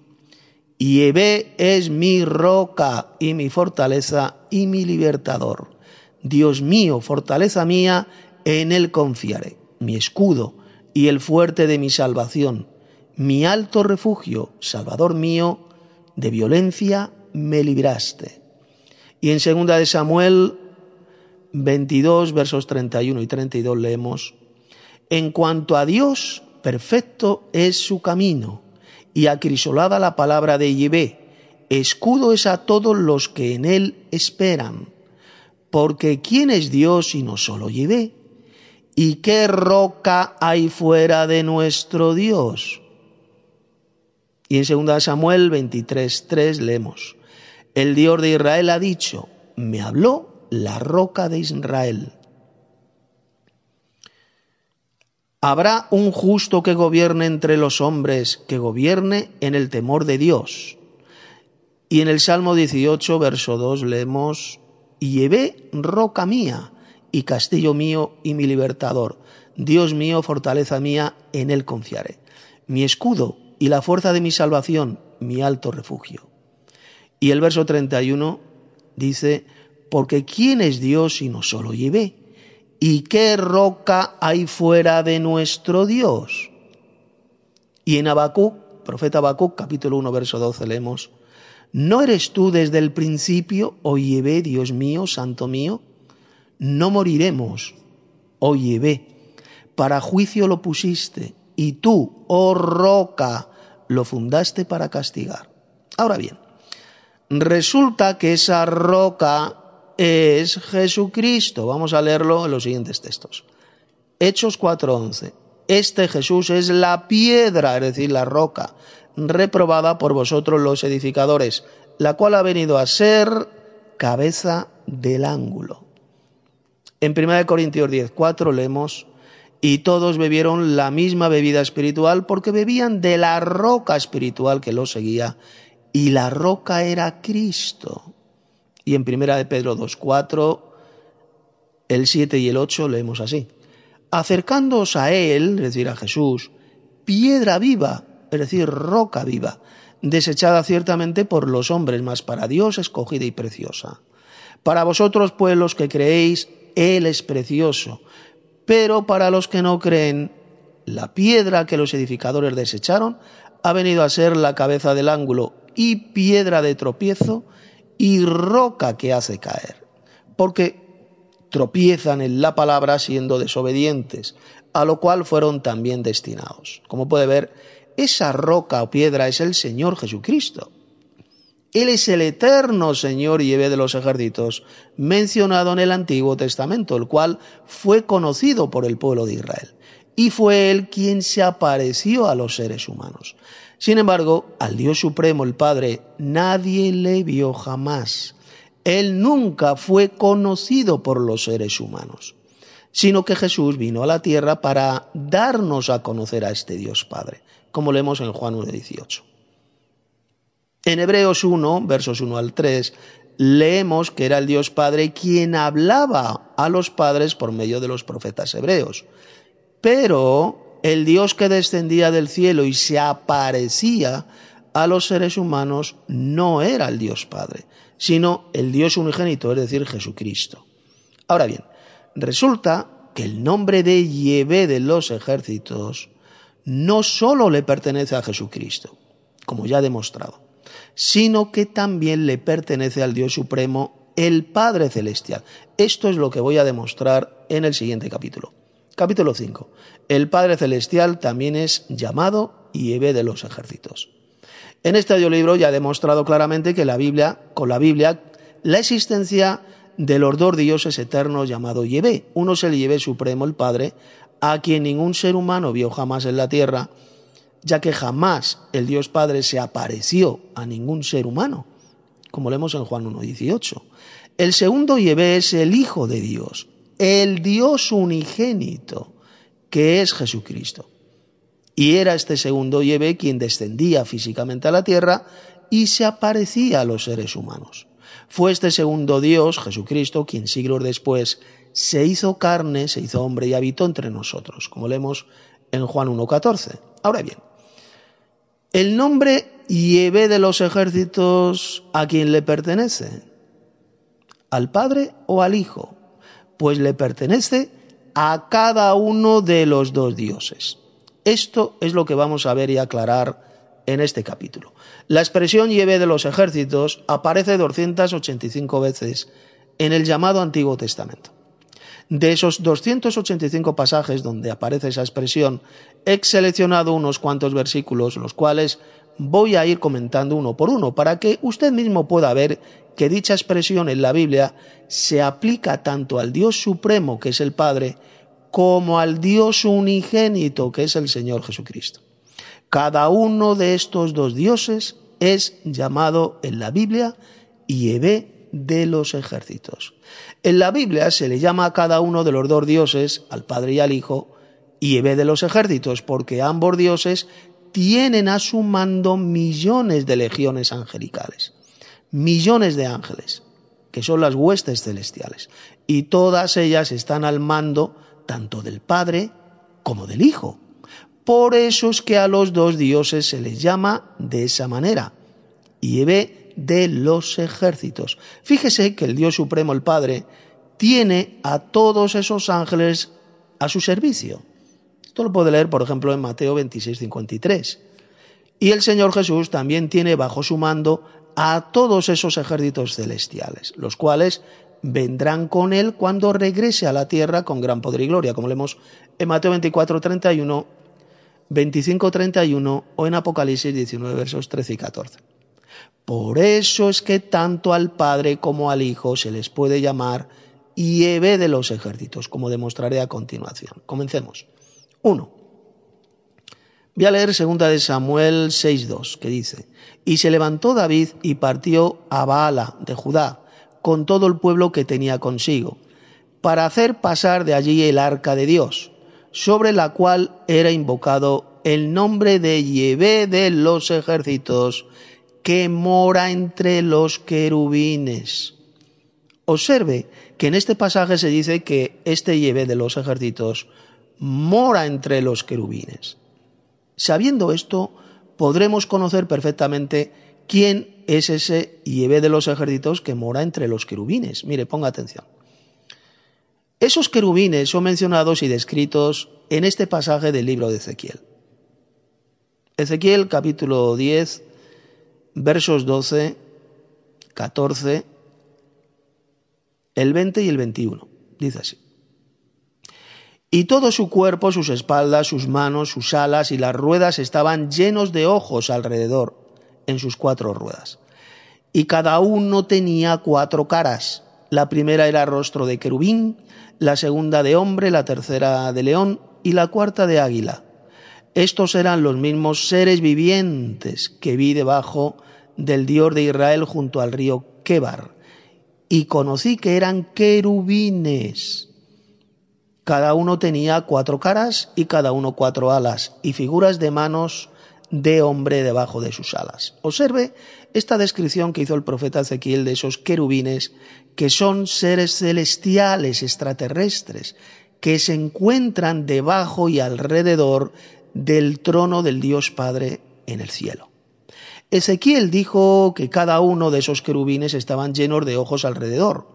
Yahvé es mi roca y mi fortaleza y mi libertador. Dios mío, fortaleza mía, en él confiaré, mi escudo y el fuerte de mi salvación, mi alto refugio, Salvador mío, de violencia me libraste. Y en segunda de Samuel veintidós, versos treinta y uno y treinta y dos leemos: En cuanto a Dios, perfecto es su camino, y acrisolada la palabra de Yahvé, escudo es a todos los que en él esperan. Porque ¿quién es Dios sino solo Yahvé? ¿Y qué roca hay fuera de nuestro Dios? Y en segunda Samuel veintitrés, tres leemos: El Dios de Israel ha dicho, me habló la roca de Israel. Habrá un justo que gobierne entre los hombres, que gobierne en el temor de Dios. Y en el Salmo dieciocho, verso dos leemos: Yahvé, roca mía, y castillo mío y mi libertador, Dios mío, fortaleza mía, en él confiaré, mi escudo y la fuerza de mi salvación, mi alto refugio. Y el verso treinta y uno dice: porque ¿quién es Dios sino solo Yahvé? ¿Y qué roca hay fuera de nuestro Dios? Y en Habacuc, profeta Habacuc, capítulo uno, verso doce leemos: ¿no eres tú desde el principio, oh Yahvé, Dios mío, santo mío? No moriremos, oh Yahvé, para juicio lo pusiste, y tú, oh roca, lo fundaste para castigar. Ahora bien, resulta que esa roca es Jesucristo. Vamos a leerlo en los siguientes textos. Hechos cuatro once. Este Jesús es la piedra, es decir, la roca, reprobada por vosotros los edificadores, la cual ha venido a ser cabeza del ángulo. En primera Corintios diez cuatro leemos: y todos bebieron la misma bebida espiritual, porque bebían de la roca espiritual que los seguía, y la roca era Cristo. Y en primera de Pedro dos cuatro, el siete y el ocho leemos así: acercándoos a él, es decir, a Jesús, piedra viva, es decir, roca viva, desechada ciertamente por los hombres, mas para Dios escogida y preciosa. Para vosotros, pues, los que creéis, él es precioso, pero para los que no creen, la piedra que los edificadores desecharon ha venido a ser la cabeza del ángulo y piedra de tropiezo y roca que hace caer, porque tropiezan en la palabra siendo desobedientes, a lo cual fueron también destinados. Como puede ver, esa roca o piedra es el Señor Jesucristo. Él es el eterno Señor Yahvé de los ejércitos, mencionado en el Antiguo Testamento, el cual fue conocido por el pueblo de Israel. Y fue Él quien se apareció a los seres humanos. Sin embargo, al Dios Supremo, el Padre, nadie le vio jamás. Él nunca fue conocido por los seres humanos, sino que Jesús vino a la tierra para darnos a conocer a este Dios Padre, como leemos en Juan uno dieciocho. En Hebreos uno, versos uno al tres, leemos que era el Dios Padre quien hablaba a los padres por medio de los profetas hebreos. Pero el Dios que descendía del cielo y se aparecía a los seres humanos no era el Dios Padre, sino el Dios unigénito, es decir, Jesucristo. Ahora bien, resulta que el nombre de Yahvé de los ejércitos no solo le pertenece a Jesucristo, como ya he demostrado, sino que también le pertenece al Dios Supremo, el Padre Celestial. Esto es lo que voy a demostrar en el siguiente capítulo. Capítulo cinco. El Padre Celestial también es llamado Yahvé de los ejércitos. En este audiolibro ya he demostrado claramente que la Biblia, con la Biblia, la existencia de los dos dioses eternos llamados Yahvé. Uno es el Yahvé Supremo, el Padre, a quien ningún ser humano vio jamás en la tierra, ya que jamás el Dios Padre se apareció a ningún ser humano, como leemos en Juan uno dieciocho. El segundo Yahvé es el Hijo de Dios, el Dios unigénito, que es Jesucristo. Y era este segundo Yahvé quien descendía físicamente a la tierra y se aparecía a los seres humanos. Fue este segundo Dios, Jesucristo, quien siglos después se hizo carne, se hizo hombre y habitó entre nosotros, como leemos en Juan uno catorce. Ahora bien, el nombre Yahvé de los ejércitos, ¿a quién le pertenece? ¿Al Padre o al Hijo? Pues le pertenece a cada uno de los dos dioses. Esto es lo que vamos a ver y aclarar en este capítulo. La expresión Yahvé de los ejércitos aparece doscientas ochenta y cinco veces en el llamado Antiguo Testamento. De esos doscientos ochenta y cinco pasajes donde aparece esa expresión, he seleccionado unos cuantos versículos, los cuales voy a ir comentando uno por uno, para que usted mismo pueda ver que dicha expresión en la Biblia se aplica tanto al Dios Supremo, que es el Padre, como al Dios unigénito, que es el Señor Jesucristo. Cada uno de estos dos dioses es llamado en la Biblia Yahvé de los ejércitos. En la Biblia se le llama a cada uno de los dos dioses, al Padre y al Hijo, Yahvé de los ejércitos, porque ambos dioses tienen a su mando millones de legiones angelicales, millones de ángeles, que son las huestes celestiales, y todas ellas están al mando tanto del Padre como del Hijo. Por eso es que a los dos dioses se les llama de esa manera, Yahvé de los ejércitos. Fíjese que el Dios Supremo, el Padre, tiene a todos esos ángeles a su servicio. Esto lo puede leer, por ejemplo, en Mateo veintiséis cincuenta y tres. Y el Señor Jesús también tiene bajo su mando a todos esos ejércitos celestiales, los cuales vendrán con él cuando regrese a la tierra con gran poder y gloria, como leemos en Mateo veinticuatro treinta y uno, veinticinco treinta y uno o en Apocalipsis diecinueve versos trece y catorce. Por eso es que tanto al Padre como al Hijo se les puede llamar Yahvé de los ejércitos, como demostraré a continuación. Comencemos. uno. Voy a leer segunda de Samuel seis dos, que dice: Y se levantó David y partió a Baala de Judá, con todo el pueblo que tenía consigo, para hacer pasar de allí el arca de Dios, sobre la cual era invocado el nombre de Yahvé de los ejércitos, que mora entre los querubines. Observe que en este pasaje se dice que este Yahvé de los ejércitos mora entre los querubines. Sabiendo esto, podremos conocer perfectamente quién es ese Yahvé de los ejércitos que mora entre los querubines. Mire, ponga atención. Esos querubines son mencionados y descritos en este pasaje del libro de Ezequiel. Ezequiel capítulo diez, versos doce, catorce, el veinte y el veintiuno. Dice así: Y todo su cuerpo, sus espaldas, sus manos, sus alas y las ruedas estaban llenos de ojos alrededor en sus cuatro ruedas. Y cada uno tenía cuatro caras. La primera era rostro de querubín, la segunda de hombre, la tercera de león y la cuarta de águila. Estos eran los mismos seres vivientes que vi debajo del Dios de Israel junto al río Quebar. Y conocí que eran querubines. Cada uno tenía cuatro caras y cada uno cuatro alas y figuras de manos de hombre debajo de sus alas. Observe esta descripción que hizo el profeta Ezequiel de esos querubines, que son seres celestiales, extraterrestres, que se encuentran debajo y alrededor del trono del Dios Padre en el cielo. Ezequiel dijo que cada uno de esos querubines estaban llenos de ojos alrededor.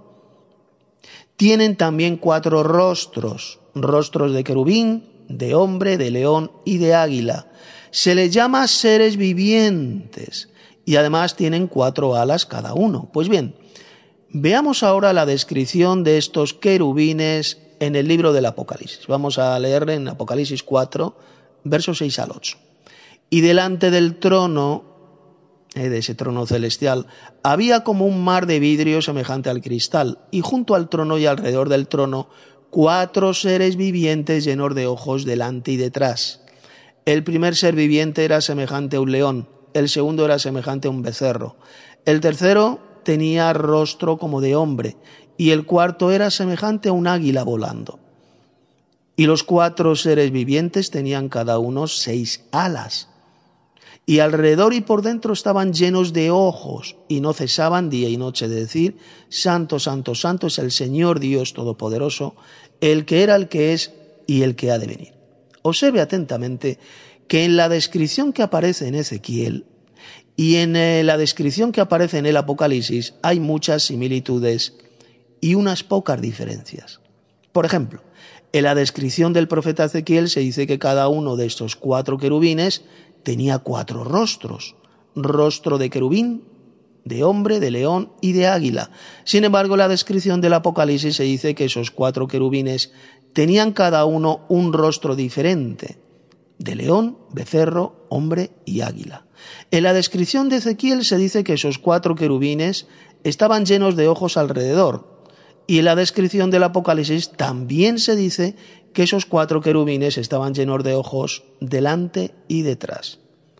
Tienen también cuatro rostros, rostros de querubín, de hombre, de león y de águila. Se les llama seres vivientes y además tienen cuatro alas cada uno. Pues bien, veamos ahora la descripción de estos querubines en el libro del Apocalipsis. Vamos a leer en Apocalipsis cuatro, versos seis al ocho. Y delante del trono, eh, de ese trono celestial, había como un mar de vidrio semejante al cristal, y junto al trono y alrededor del trono, cuatro seres vivientes llenos de ojos delante y detrás. El primer ser viviente era semejante a un león, el segundo era semejante a un becerro, el tercero tenía rostro como de hombre, y el cuarto era semejante a un águila volando. Y los cuatro seres vivientes tenían cada uno seis alas, y alrededor y por dentro estaban llenos de ojos, y no cesaban día y noche de decir: Santo, Santo, Santo es el Señor Dios Todopoderoso, el que era, el que es y el que ha de venir. Observe atentamente que en la descripción que aparece en Ezequiel y en la descripción que aparece en el Apocalipsis hay muchas similitudes y unas pocas diferencias. Por ejemplo, en la descripción del profeta Ezequiel se dice que cada uno de estos cuatro querubines tenía cuatro rostros: rostro de querubín, de hombre, de león y de águila. Sin embargo, en la descripción del Apocalipsis se dice que esos cuatro querubines tenían cada uno un rostro diferente: de león, becerro, hombre y águila. En la descripción de Ezequiel se dice que esos cuatro querubines estaban llenos de ojos alrededor, y en la descripción del Apocalipsis también se dice que esos cuatro querubines estaban llenos de ojos delante y detrás.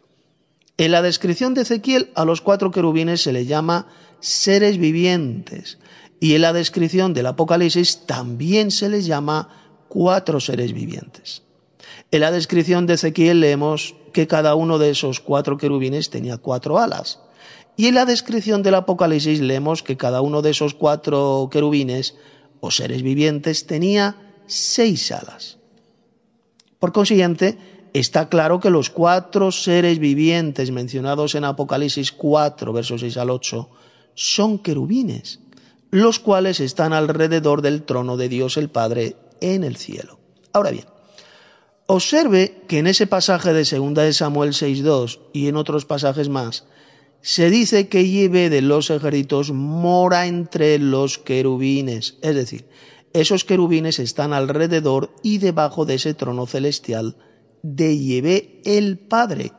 En la descripción de Ezequiel a los cuatro querubines se les llama seres vivientes, y en la descripción del Apocalipsis también se les llama cuatro seres vivientes. En la descripción de Ezequiel leemos que cada uno de esos cuatro querubines tenía cuatro alas, y en la descripción del Apocalipsis leemos que cada uno de esos cuatro querubines o seres vivientes tenía seis alas. Por consiguiente, está claro que los cuatro seres vivientes mencionados en Apocalipsis cuatro, versos seis al ocho, son querubines, los cuales están alrededor del trono de Dios el Padre en el cielo. Ahora bien, observe que en ese pasaje de segunda de Samuel seis dos y en otros pasajes más, se dice que Yahvé de los ejércitos mora entre los querubines, es decir, esos querubines están alrededor y debajo de ese trono celestial de Yahvé el Padre.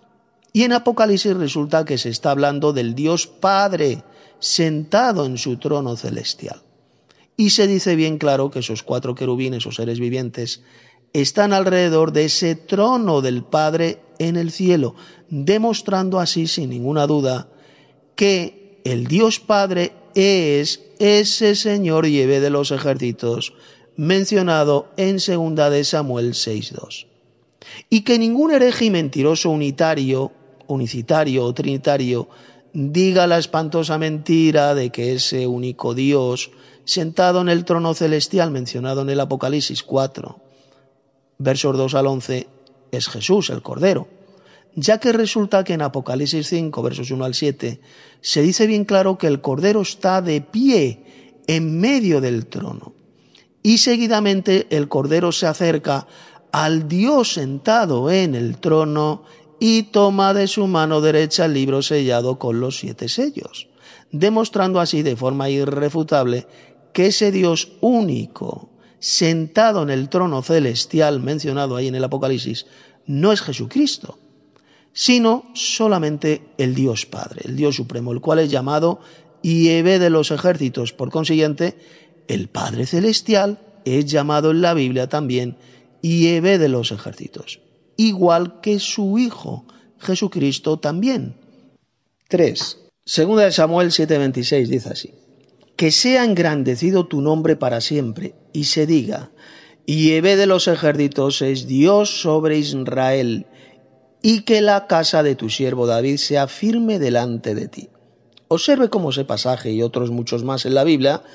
Y en Apocalipsis resulta que se está hablando del Dios Padre sentado en su trono celestial. Y se dice bien claro que esos cuatro querubines o seres vivientes están alrededor de ese trono del Padre en el cielo, demostrando así sin ninguna duda que el Dios Padre es ese Señor Yahvé de los ejércitos mencionado en segunda de Samuel seis dos. Y que ningún hereje y mentiroso unitario, unicitario o trinitario diga la espantosa mentira de que ese único Dios sentado en el trono celestial mencionado en el Apocalipsis cuatro, versos dos al once, es Jesús, el Cordero, ya que resulta que en Apocalipsis cinco, versos uno al siete, se dice bien claro que el Cordero está de pie en medio del trono. Y seguidamente el Cordero se acerca al Dios sentado en el trono y toma de su mano derecha el libro sellado con los siete sellos, demostrando así de forma irrefutable que ese Dios único, sentado en el trono celestial mencionado ahí en el Apocalipsis, no es Jesucristo, sino solamente el Dios Padre, el Dios Supremo, el cual es llamado Yahvé de los ejércitos. Por consiguiente, el Padre Celestial es llamado en la Biblia también Yahvé de los ejércitos, igual que su Hijo, Jesucristo también. tres. Segunda de Samuel siete veintiséis dice así: que sea engrandecido tu nombre para siempre, y se diga, Yahvé de los ejércitos es Dios sobre Israel, y que la casa de tu siervo David sea firme delante de ti. Observe cómo ese pasaje y otros muchos más en la Biblia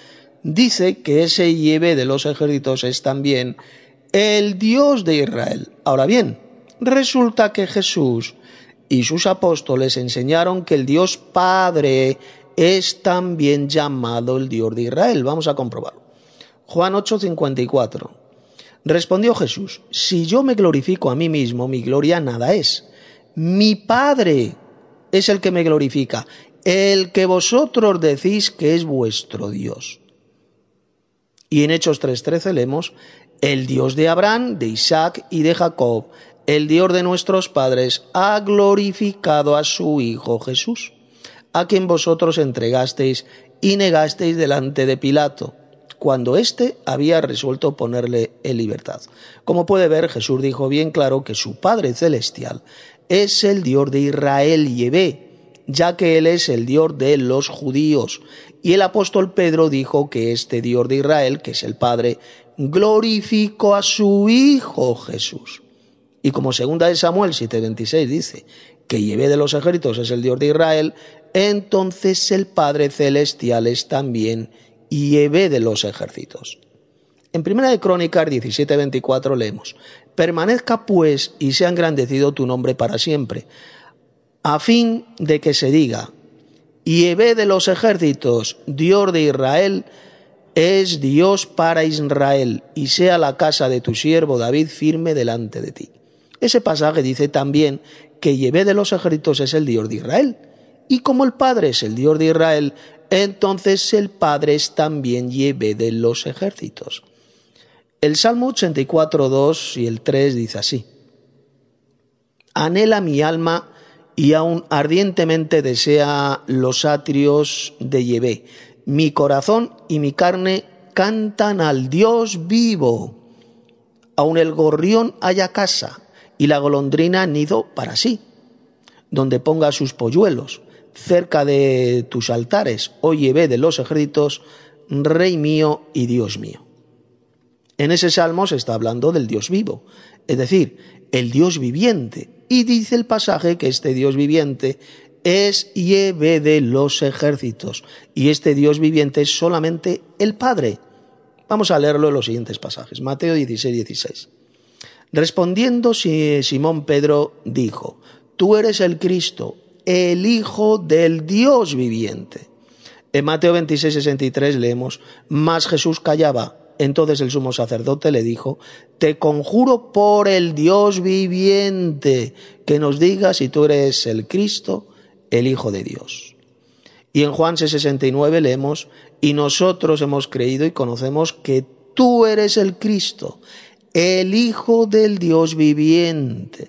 dice que ese Yahvé de los ejércitos es también el Dios de Israel. Ahora bien, resulta que Jesús y sus apóstoles enseñaron que el Dios Padre es también llamado el Dios de Israel. Vamos a comprobarlo. Juan ocho, cincuenta y cuatro. Respondió Jesús: si yo me glorifico a mí mismo, mi gloria nada es. Mi Padre es el que me glorifica, el que vosotros decís que es vuestro Dios. Y en Hechos tres trece leemos: el Dios de Abraham, de Isaac y de Jacob, el Dios de nuestros padres, ha glorificado a su Hijo Jesús, a quien vosotros entregasteis y negasteis delante de Pilato, cuando éste había resuelto ponerle en libertad. Como puede ver, Jesús dijo bien claro que su Padre Celestial es el Dios de Israel, Yahvé, ya que Él es el Dios de los judíos. Y el apóstol Pedro dijo que este Dios de Israel, que es el Padre, glorificó a su Hijo Jesús. Y como segunda de Samuel siete veintiséis dice que Yahvé de los ejércitos es el Dios de Israel, entonces el Padre Celestial es también Yahvé de los ejércitos. En Primera de Crónicas diecisiete veinticuatro leemos: permanezca pues y sea engrandecido tu nombre para siempre, a fin de que se diga: Yahvé de los ejércitos, Dios de Israel, es Dios para Israel, y sea la casa de tu siervo David firme delante de ti. Ese pasaje dice también que Yahvé de los ejércitos es el Dios de Israel, y como el Padre es el Dios de Israel, entonces el Padre es también Yahvé de los ejércitos. El Salmo ochenta y cuatro, dos y el tres dice así: anhela mi alma y aún ardientemente desea los atrios de Yahvé. Mi corazón y mi carne cantan al Dios vivo. Aun el gorrión haya casa y la golondrina nido para sí, donde ponga sus polluelos, cerca de tus altares, oh Yahvé de los ejércitos, Rey mío y Dios mío. En ese salmo se está hablando del Dios vivo, es decir, el Dios viviente. Y dice el pasaje que este Dios viviente es Yahvé de los ejércitos. Y este Dios viviente es solamente el Padre. Vamos a leerlo en los siguientes pasajes. Mateo dieciséis, dieciséis. Respondiendo Simón Pedro dijo: tú eres el Cristo, el Hijo del Dios viviente. En Mateo veintiséis, sesenta y tres leemos: mas Jesús callaba. Entonces el sumo sacerdote le dijo: te conjuro por el Dios viviente, que nos digas si tú eres el Cristo, el Hijo de Dios. Y en Juan seis, sesenta y nueve leemos: y nosotros hemos creído y conocemos que tú eres el Cristo, el Hijo del Dios viviente.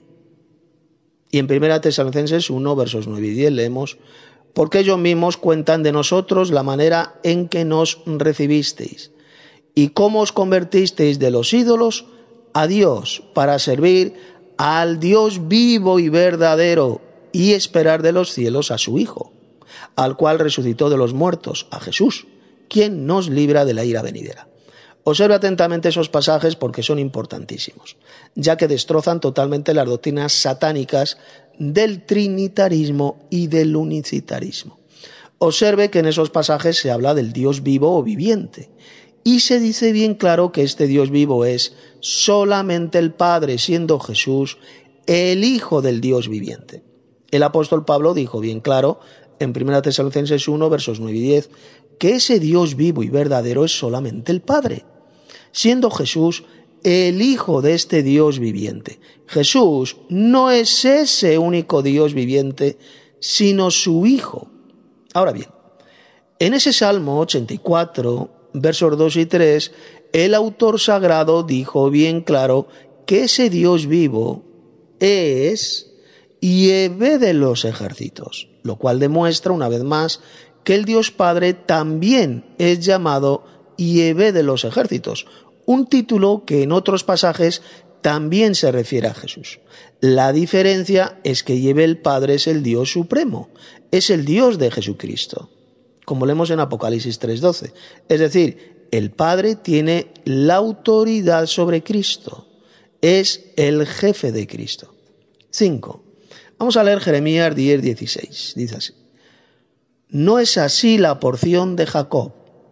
Y en Primera Tesalonicenses uno, versos nueve y diez leemos: porque ellos mismos cuentan de nosotros la manera en que nos recibisteis, y cómo os convertisteis de los ídolos a Dios, para servir al Dios vivo y verdadero, y esperar de los cielos a su Hijo, al cual resucitó de los muertos, a Jesús, quien nos libra de la ira venidera. Observe atentamente esos pasajes porque son importantísimos, ya que destrozan totalmente las doctrinas satánicas del trinitarismo y del unicitarismo. Observe que en esos pasajes se habla del Dios vivo o viviente, y se dice bien claro que este Dios vivo es solamente el Padre, siendo Jesús el Hijo del Dios viviente. El apóstol Pablo dijo bien claro en Primera Tesalonicenses uno, versos nueve y diez, que ese Dios vivo y verdadero es solamente el Padre, siendo Jesús el Hijo de este Dios viviente. Jesús no es ese único Dios viviente, sino su Hijo. Ahora bien, en ese Salmo ochenta y cuatro, versos dos y tres, el autor sagrado dijo bien claro que ese Dios vivo es Yahvé de los ejércitos, lo cual demuestra una vez más que el Dios Padre también es llamado Yahvé de los ejércitos, un título que en otros pasajes también se refiere a Jesús. La diferencia es que Yahvé el Padre es el Dios supremo, es el Dios de Jesucristo, como leemos en Apocalipsis tres doce. Es decir, el Padre tiene la autoridad sobre Cristo, es el jefe de Cristo. cinco. Vamos a leer Jeremías diez, dieciséis. Dice así: no es así la porción de Jacob,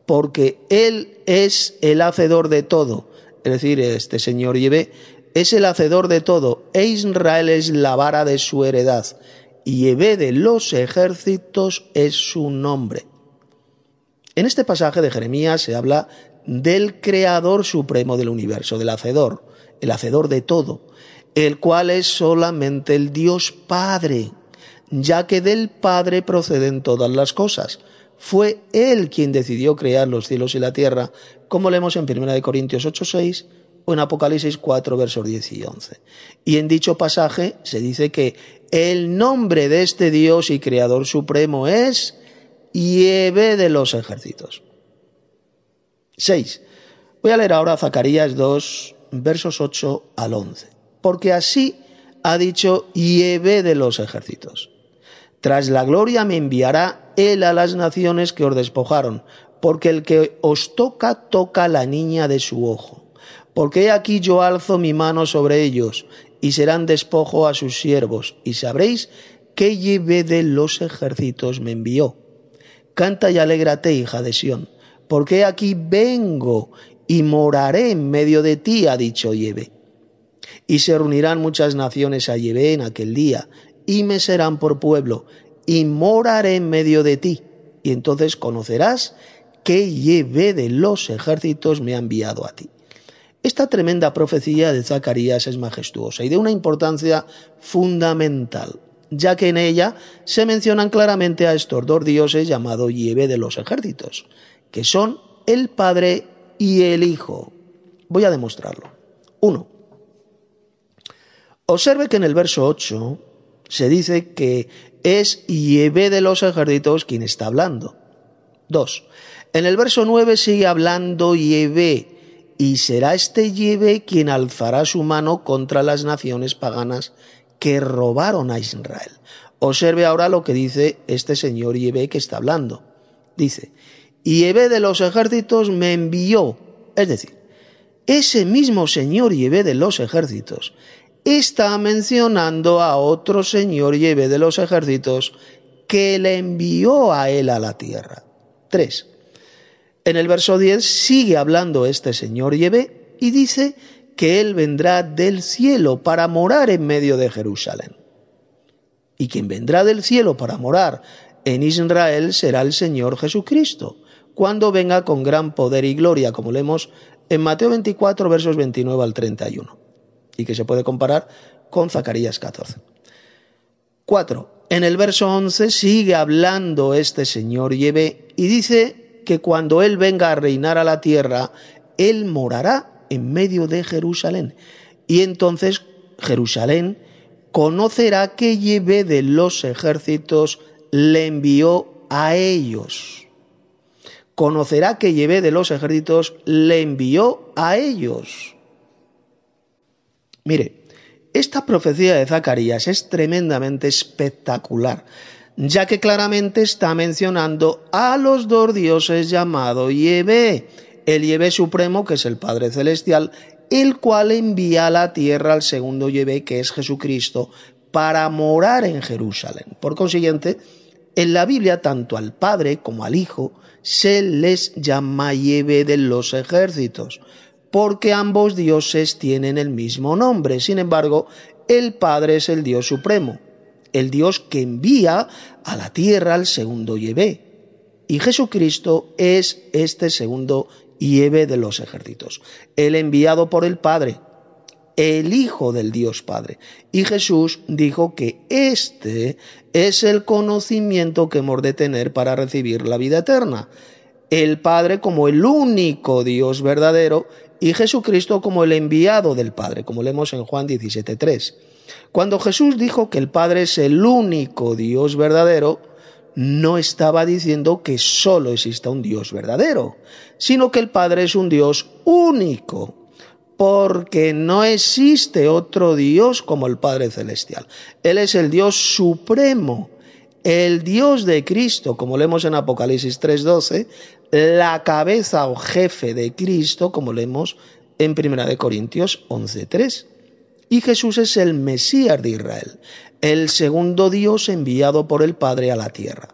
porque Él es el hacedor de todo, es decir, este Señor Yahvé es el hacedor de todo, e Israel es la vara de su heredad, y Yahvé de los ejércitos es su nombre. En este pasaje de Jeremías se habla del Creador supremo del universo, del Hacedor, el Hacedor de todo, el cual es solamente el Dios Padre, ya que del Padre proceden todas las cosas. Fue Él quien decidió crear los cielos y la tierra, como leemos en primera de Corintios ocho seis o en Apocalipsis cuatro, versos diez y once. Y en dicho pasaje se dice que el nombre de este Dios y Creador supremo es Yahvé de los ejércitos. seis. Voy a leer ahora Zacarías dos, versos ocho al once. Porque así ha dicho Yahvé de los ejércitos. Tras la gloria me enviará Él a las naciones que os despojaron, porque el que os toca, toca a la niña de su ojo. Porque he aquí yo alzo mi mano sobre ellos, y serán despojo a sus siervos, y sabréis que Yahvé de los ejércitos me envió. Canta y alégrate, hija de Sión, porque aquí vengo y moraré en medio de ti, ha dicho Yahvé. Y se reunirán muchas naciones a Yahvé en aquel día, y me serán por pueblo, y moraré en medio de ti. Y entonces conocerás que Yahvé de los ejércitos me ha enviado a ti. Esta tremenda profecía de Zacarías es majestuosa y de una importancia fundamental, ya que en ella se mencionan claramente a estos dos dioses llamados Yahvé de los ejércitos, que son el Padre y el Hijo. Voy a demostrarlo. uno. Observe que en el verso ocho se dice que es Yahvé de los ejércitos quien está hablando. dos. En el verso nueve sigue hablando Yahvé, y será este Yahvé quien alzará su mano contra las naciones paganas que robaron a Israel. Observe ahora lo que dice este señor Yahvé que está hablando. Dice, Yahvé de los ejércitos me envió. Es decir, ese mismo señor Yahvé de los ejércitos está mencionando a otro señor Yahvé de los ejércitos que le envió a él a la tierra. tres. En el verso diez sigue hablando este señor Yahvé y dice que él vendrá del cielo para morar en medio de Jerusalén. Y quien vendrá del cielo para morar en Israel será el Señor Jesucristo, cuando venga con gran poder y gloria, como leemos en Mateo veinticuatro, versos veintinueve al treinta y uno, y que se puede comparar con Zacarías catorce. cuatro. En el verso once sigue hablando este señor Yahvé y dice que cuando Él venga a reinar a la tierra, Él morará en medio de Jerusalén. Y entonces Jerusalén conocerá que Yahvé de los ejércitos le envió a ellos. Conocerá que Yahvé de los ejércitos le envió a ellos. Mire, esta profecía de Zacarías es tremendamente espectacular, ya que claramente está mencionando a los dos dioses llamados Yahvé, el Yahvé supremo, que es el Padre Celestial, el cual envía a la tierra al segundo Yahvé, que es Jesucristo, para morar en Jerusalén. Por consiguiente, en la Biblia, tanto al Padre como al Hijo se les llama Yahvé de los ejércitos, porque ambos dioses tienen el mismo nombre. Sin embargo, el Padre es el Dios supremo, el Dios que envía a la tierra al segundo Yahvé. Y Jesucristo es este segundo Yahvé de los ejércitos, el enviado por el Padre, el Hijo del Dios Padre. Y Jesús dijo que este es el conocimiento que hemos de tener para recibir la vida eterna. El Padre como el único Dios verdadero y Jesucristo como el enviado del Padre, como leemos en Juan diecisiete tres. Cuando Jesús dijo que el Padre es el único Dios verdadero, no estaba diciendo que solo exista un Dios verdadero, sino que el Padre es un Dios único, porque no existe otro Dios como el Padre Celestial. Él es el Dios supremo, el Dios de Cristo, como leemos en Apocalipsis tres doce, la cabeza o jefe de Cristo, como leemos en primera de Corintios once tres. Y Jesús es el Mesías de Israel, el segundo Dios enviado por el Padre a la tierra.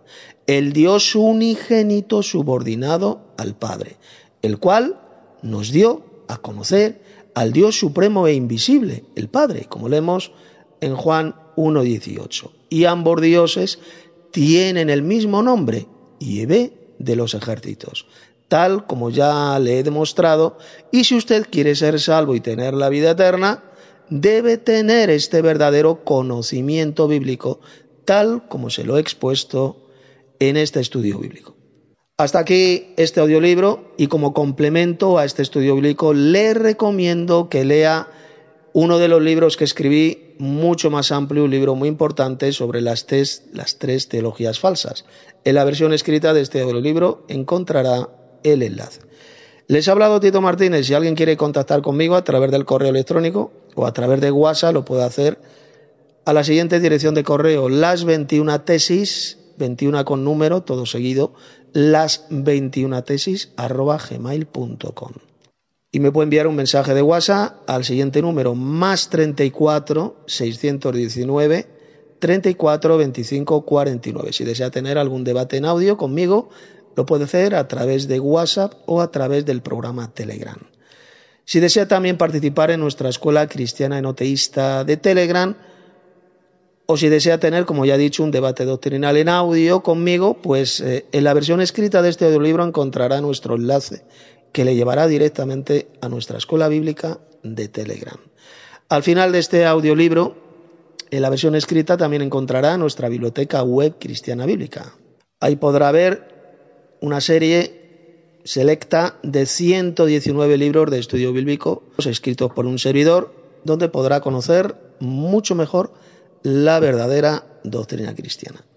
el Dios unigénito subordinado al Padre, el cual nos dio a conocer al Dios supremo e invisible, el Padre, como leemos en Juan uno dieciocho. Y ambos dioses tienen el mismo nombre, Yahvé de los ejércitos, tal como ya le he demostrado, y si usted quiere ser salvo y tener la vida eterna, debe tener este verdadero conocimiento bíblico, tal como se lo he expuesto en este estudio bíblico. Hasta aquí este audiolibro, y como complemento a este estudio bíblico le recomiendo que lea uno de los libros que escribí, mucho más amplio, un libro muy importante sobre las, tes, las tres teologías falsas. En la versión escrita de este audiolibro encontrará el enlace. Les ha hablado Tito Martínez. Si alguien quiere contactar conmigo a través del correo electrónico o a través de WhatsApp, lo puede hacer a la siguiente dirección de correo: las veintiuna tesis, veintiuna con número, todo seguido, las veintiuna tesis arroba gmail punto com. Y me puede enviar un mensaje de WhatsApp al siguiente número: más treinta y cuatro, seiscientos diecinueve, treinta y cuatro, veinticinco, cuarenta y nueve. Si desea tener algún debate en audio conmigo, lo puede hacer a través de WhatsApp o a través del programa Telegram. Si desea también participar en nuestra escuela cristiana enoteísta de Telegram, o si desea tener, como ya he dicho, un debate doctrinal en audio conmigo, pues eh, en la versión escrita de este audiolibro encontrará nuestro enlace, que le llevará directamente a nuestra escuela bíblica de Telegram. Al final de este audiolibro, en la versión escrita también encontrará nuestra biblioteca web cristiana bíblica. Ahí podrá ver una serie selecta de ciento diecinueve libros de estudio bíblico escritos por un servidor, donde podrá conocer mucho mejor la verdadera doctrina cristiana.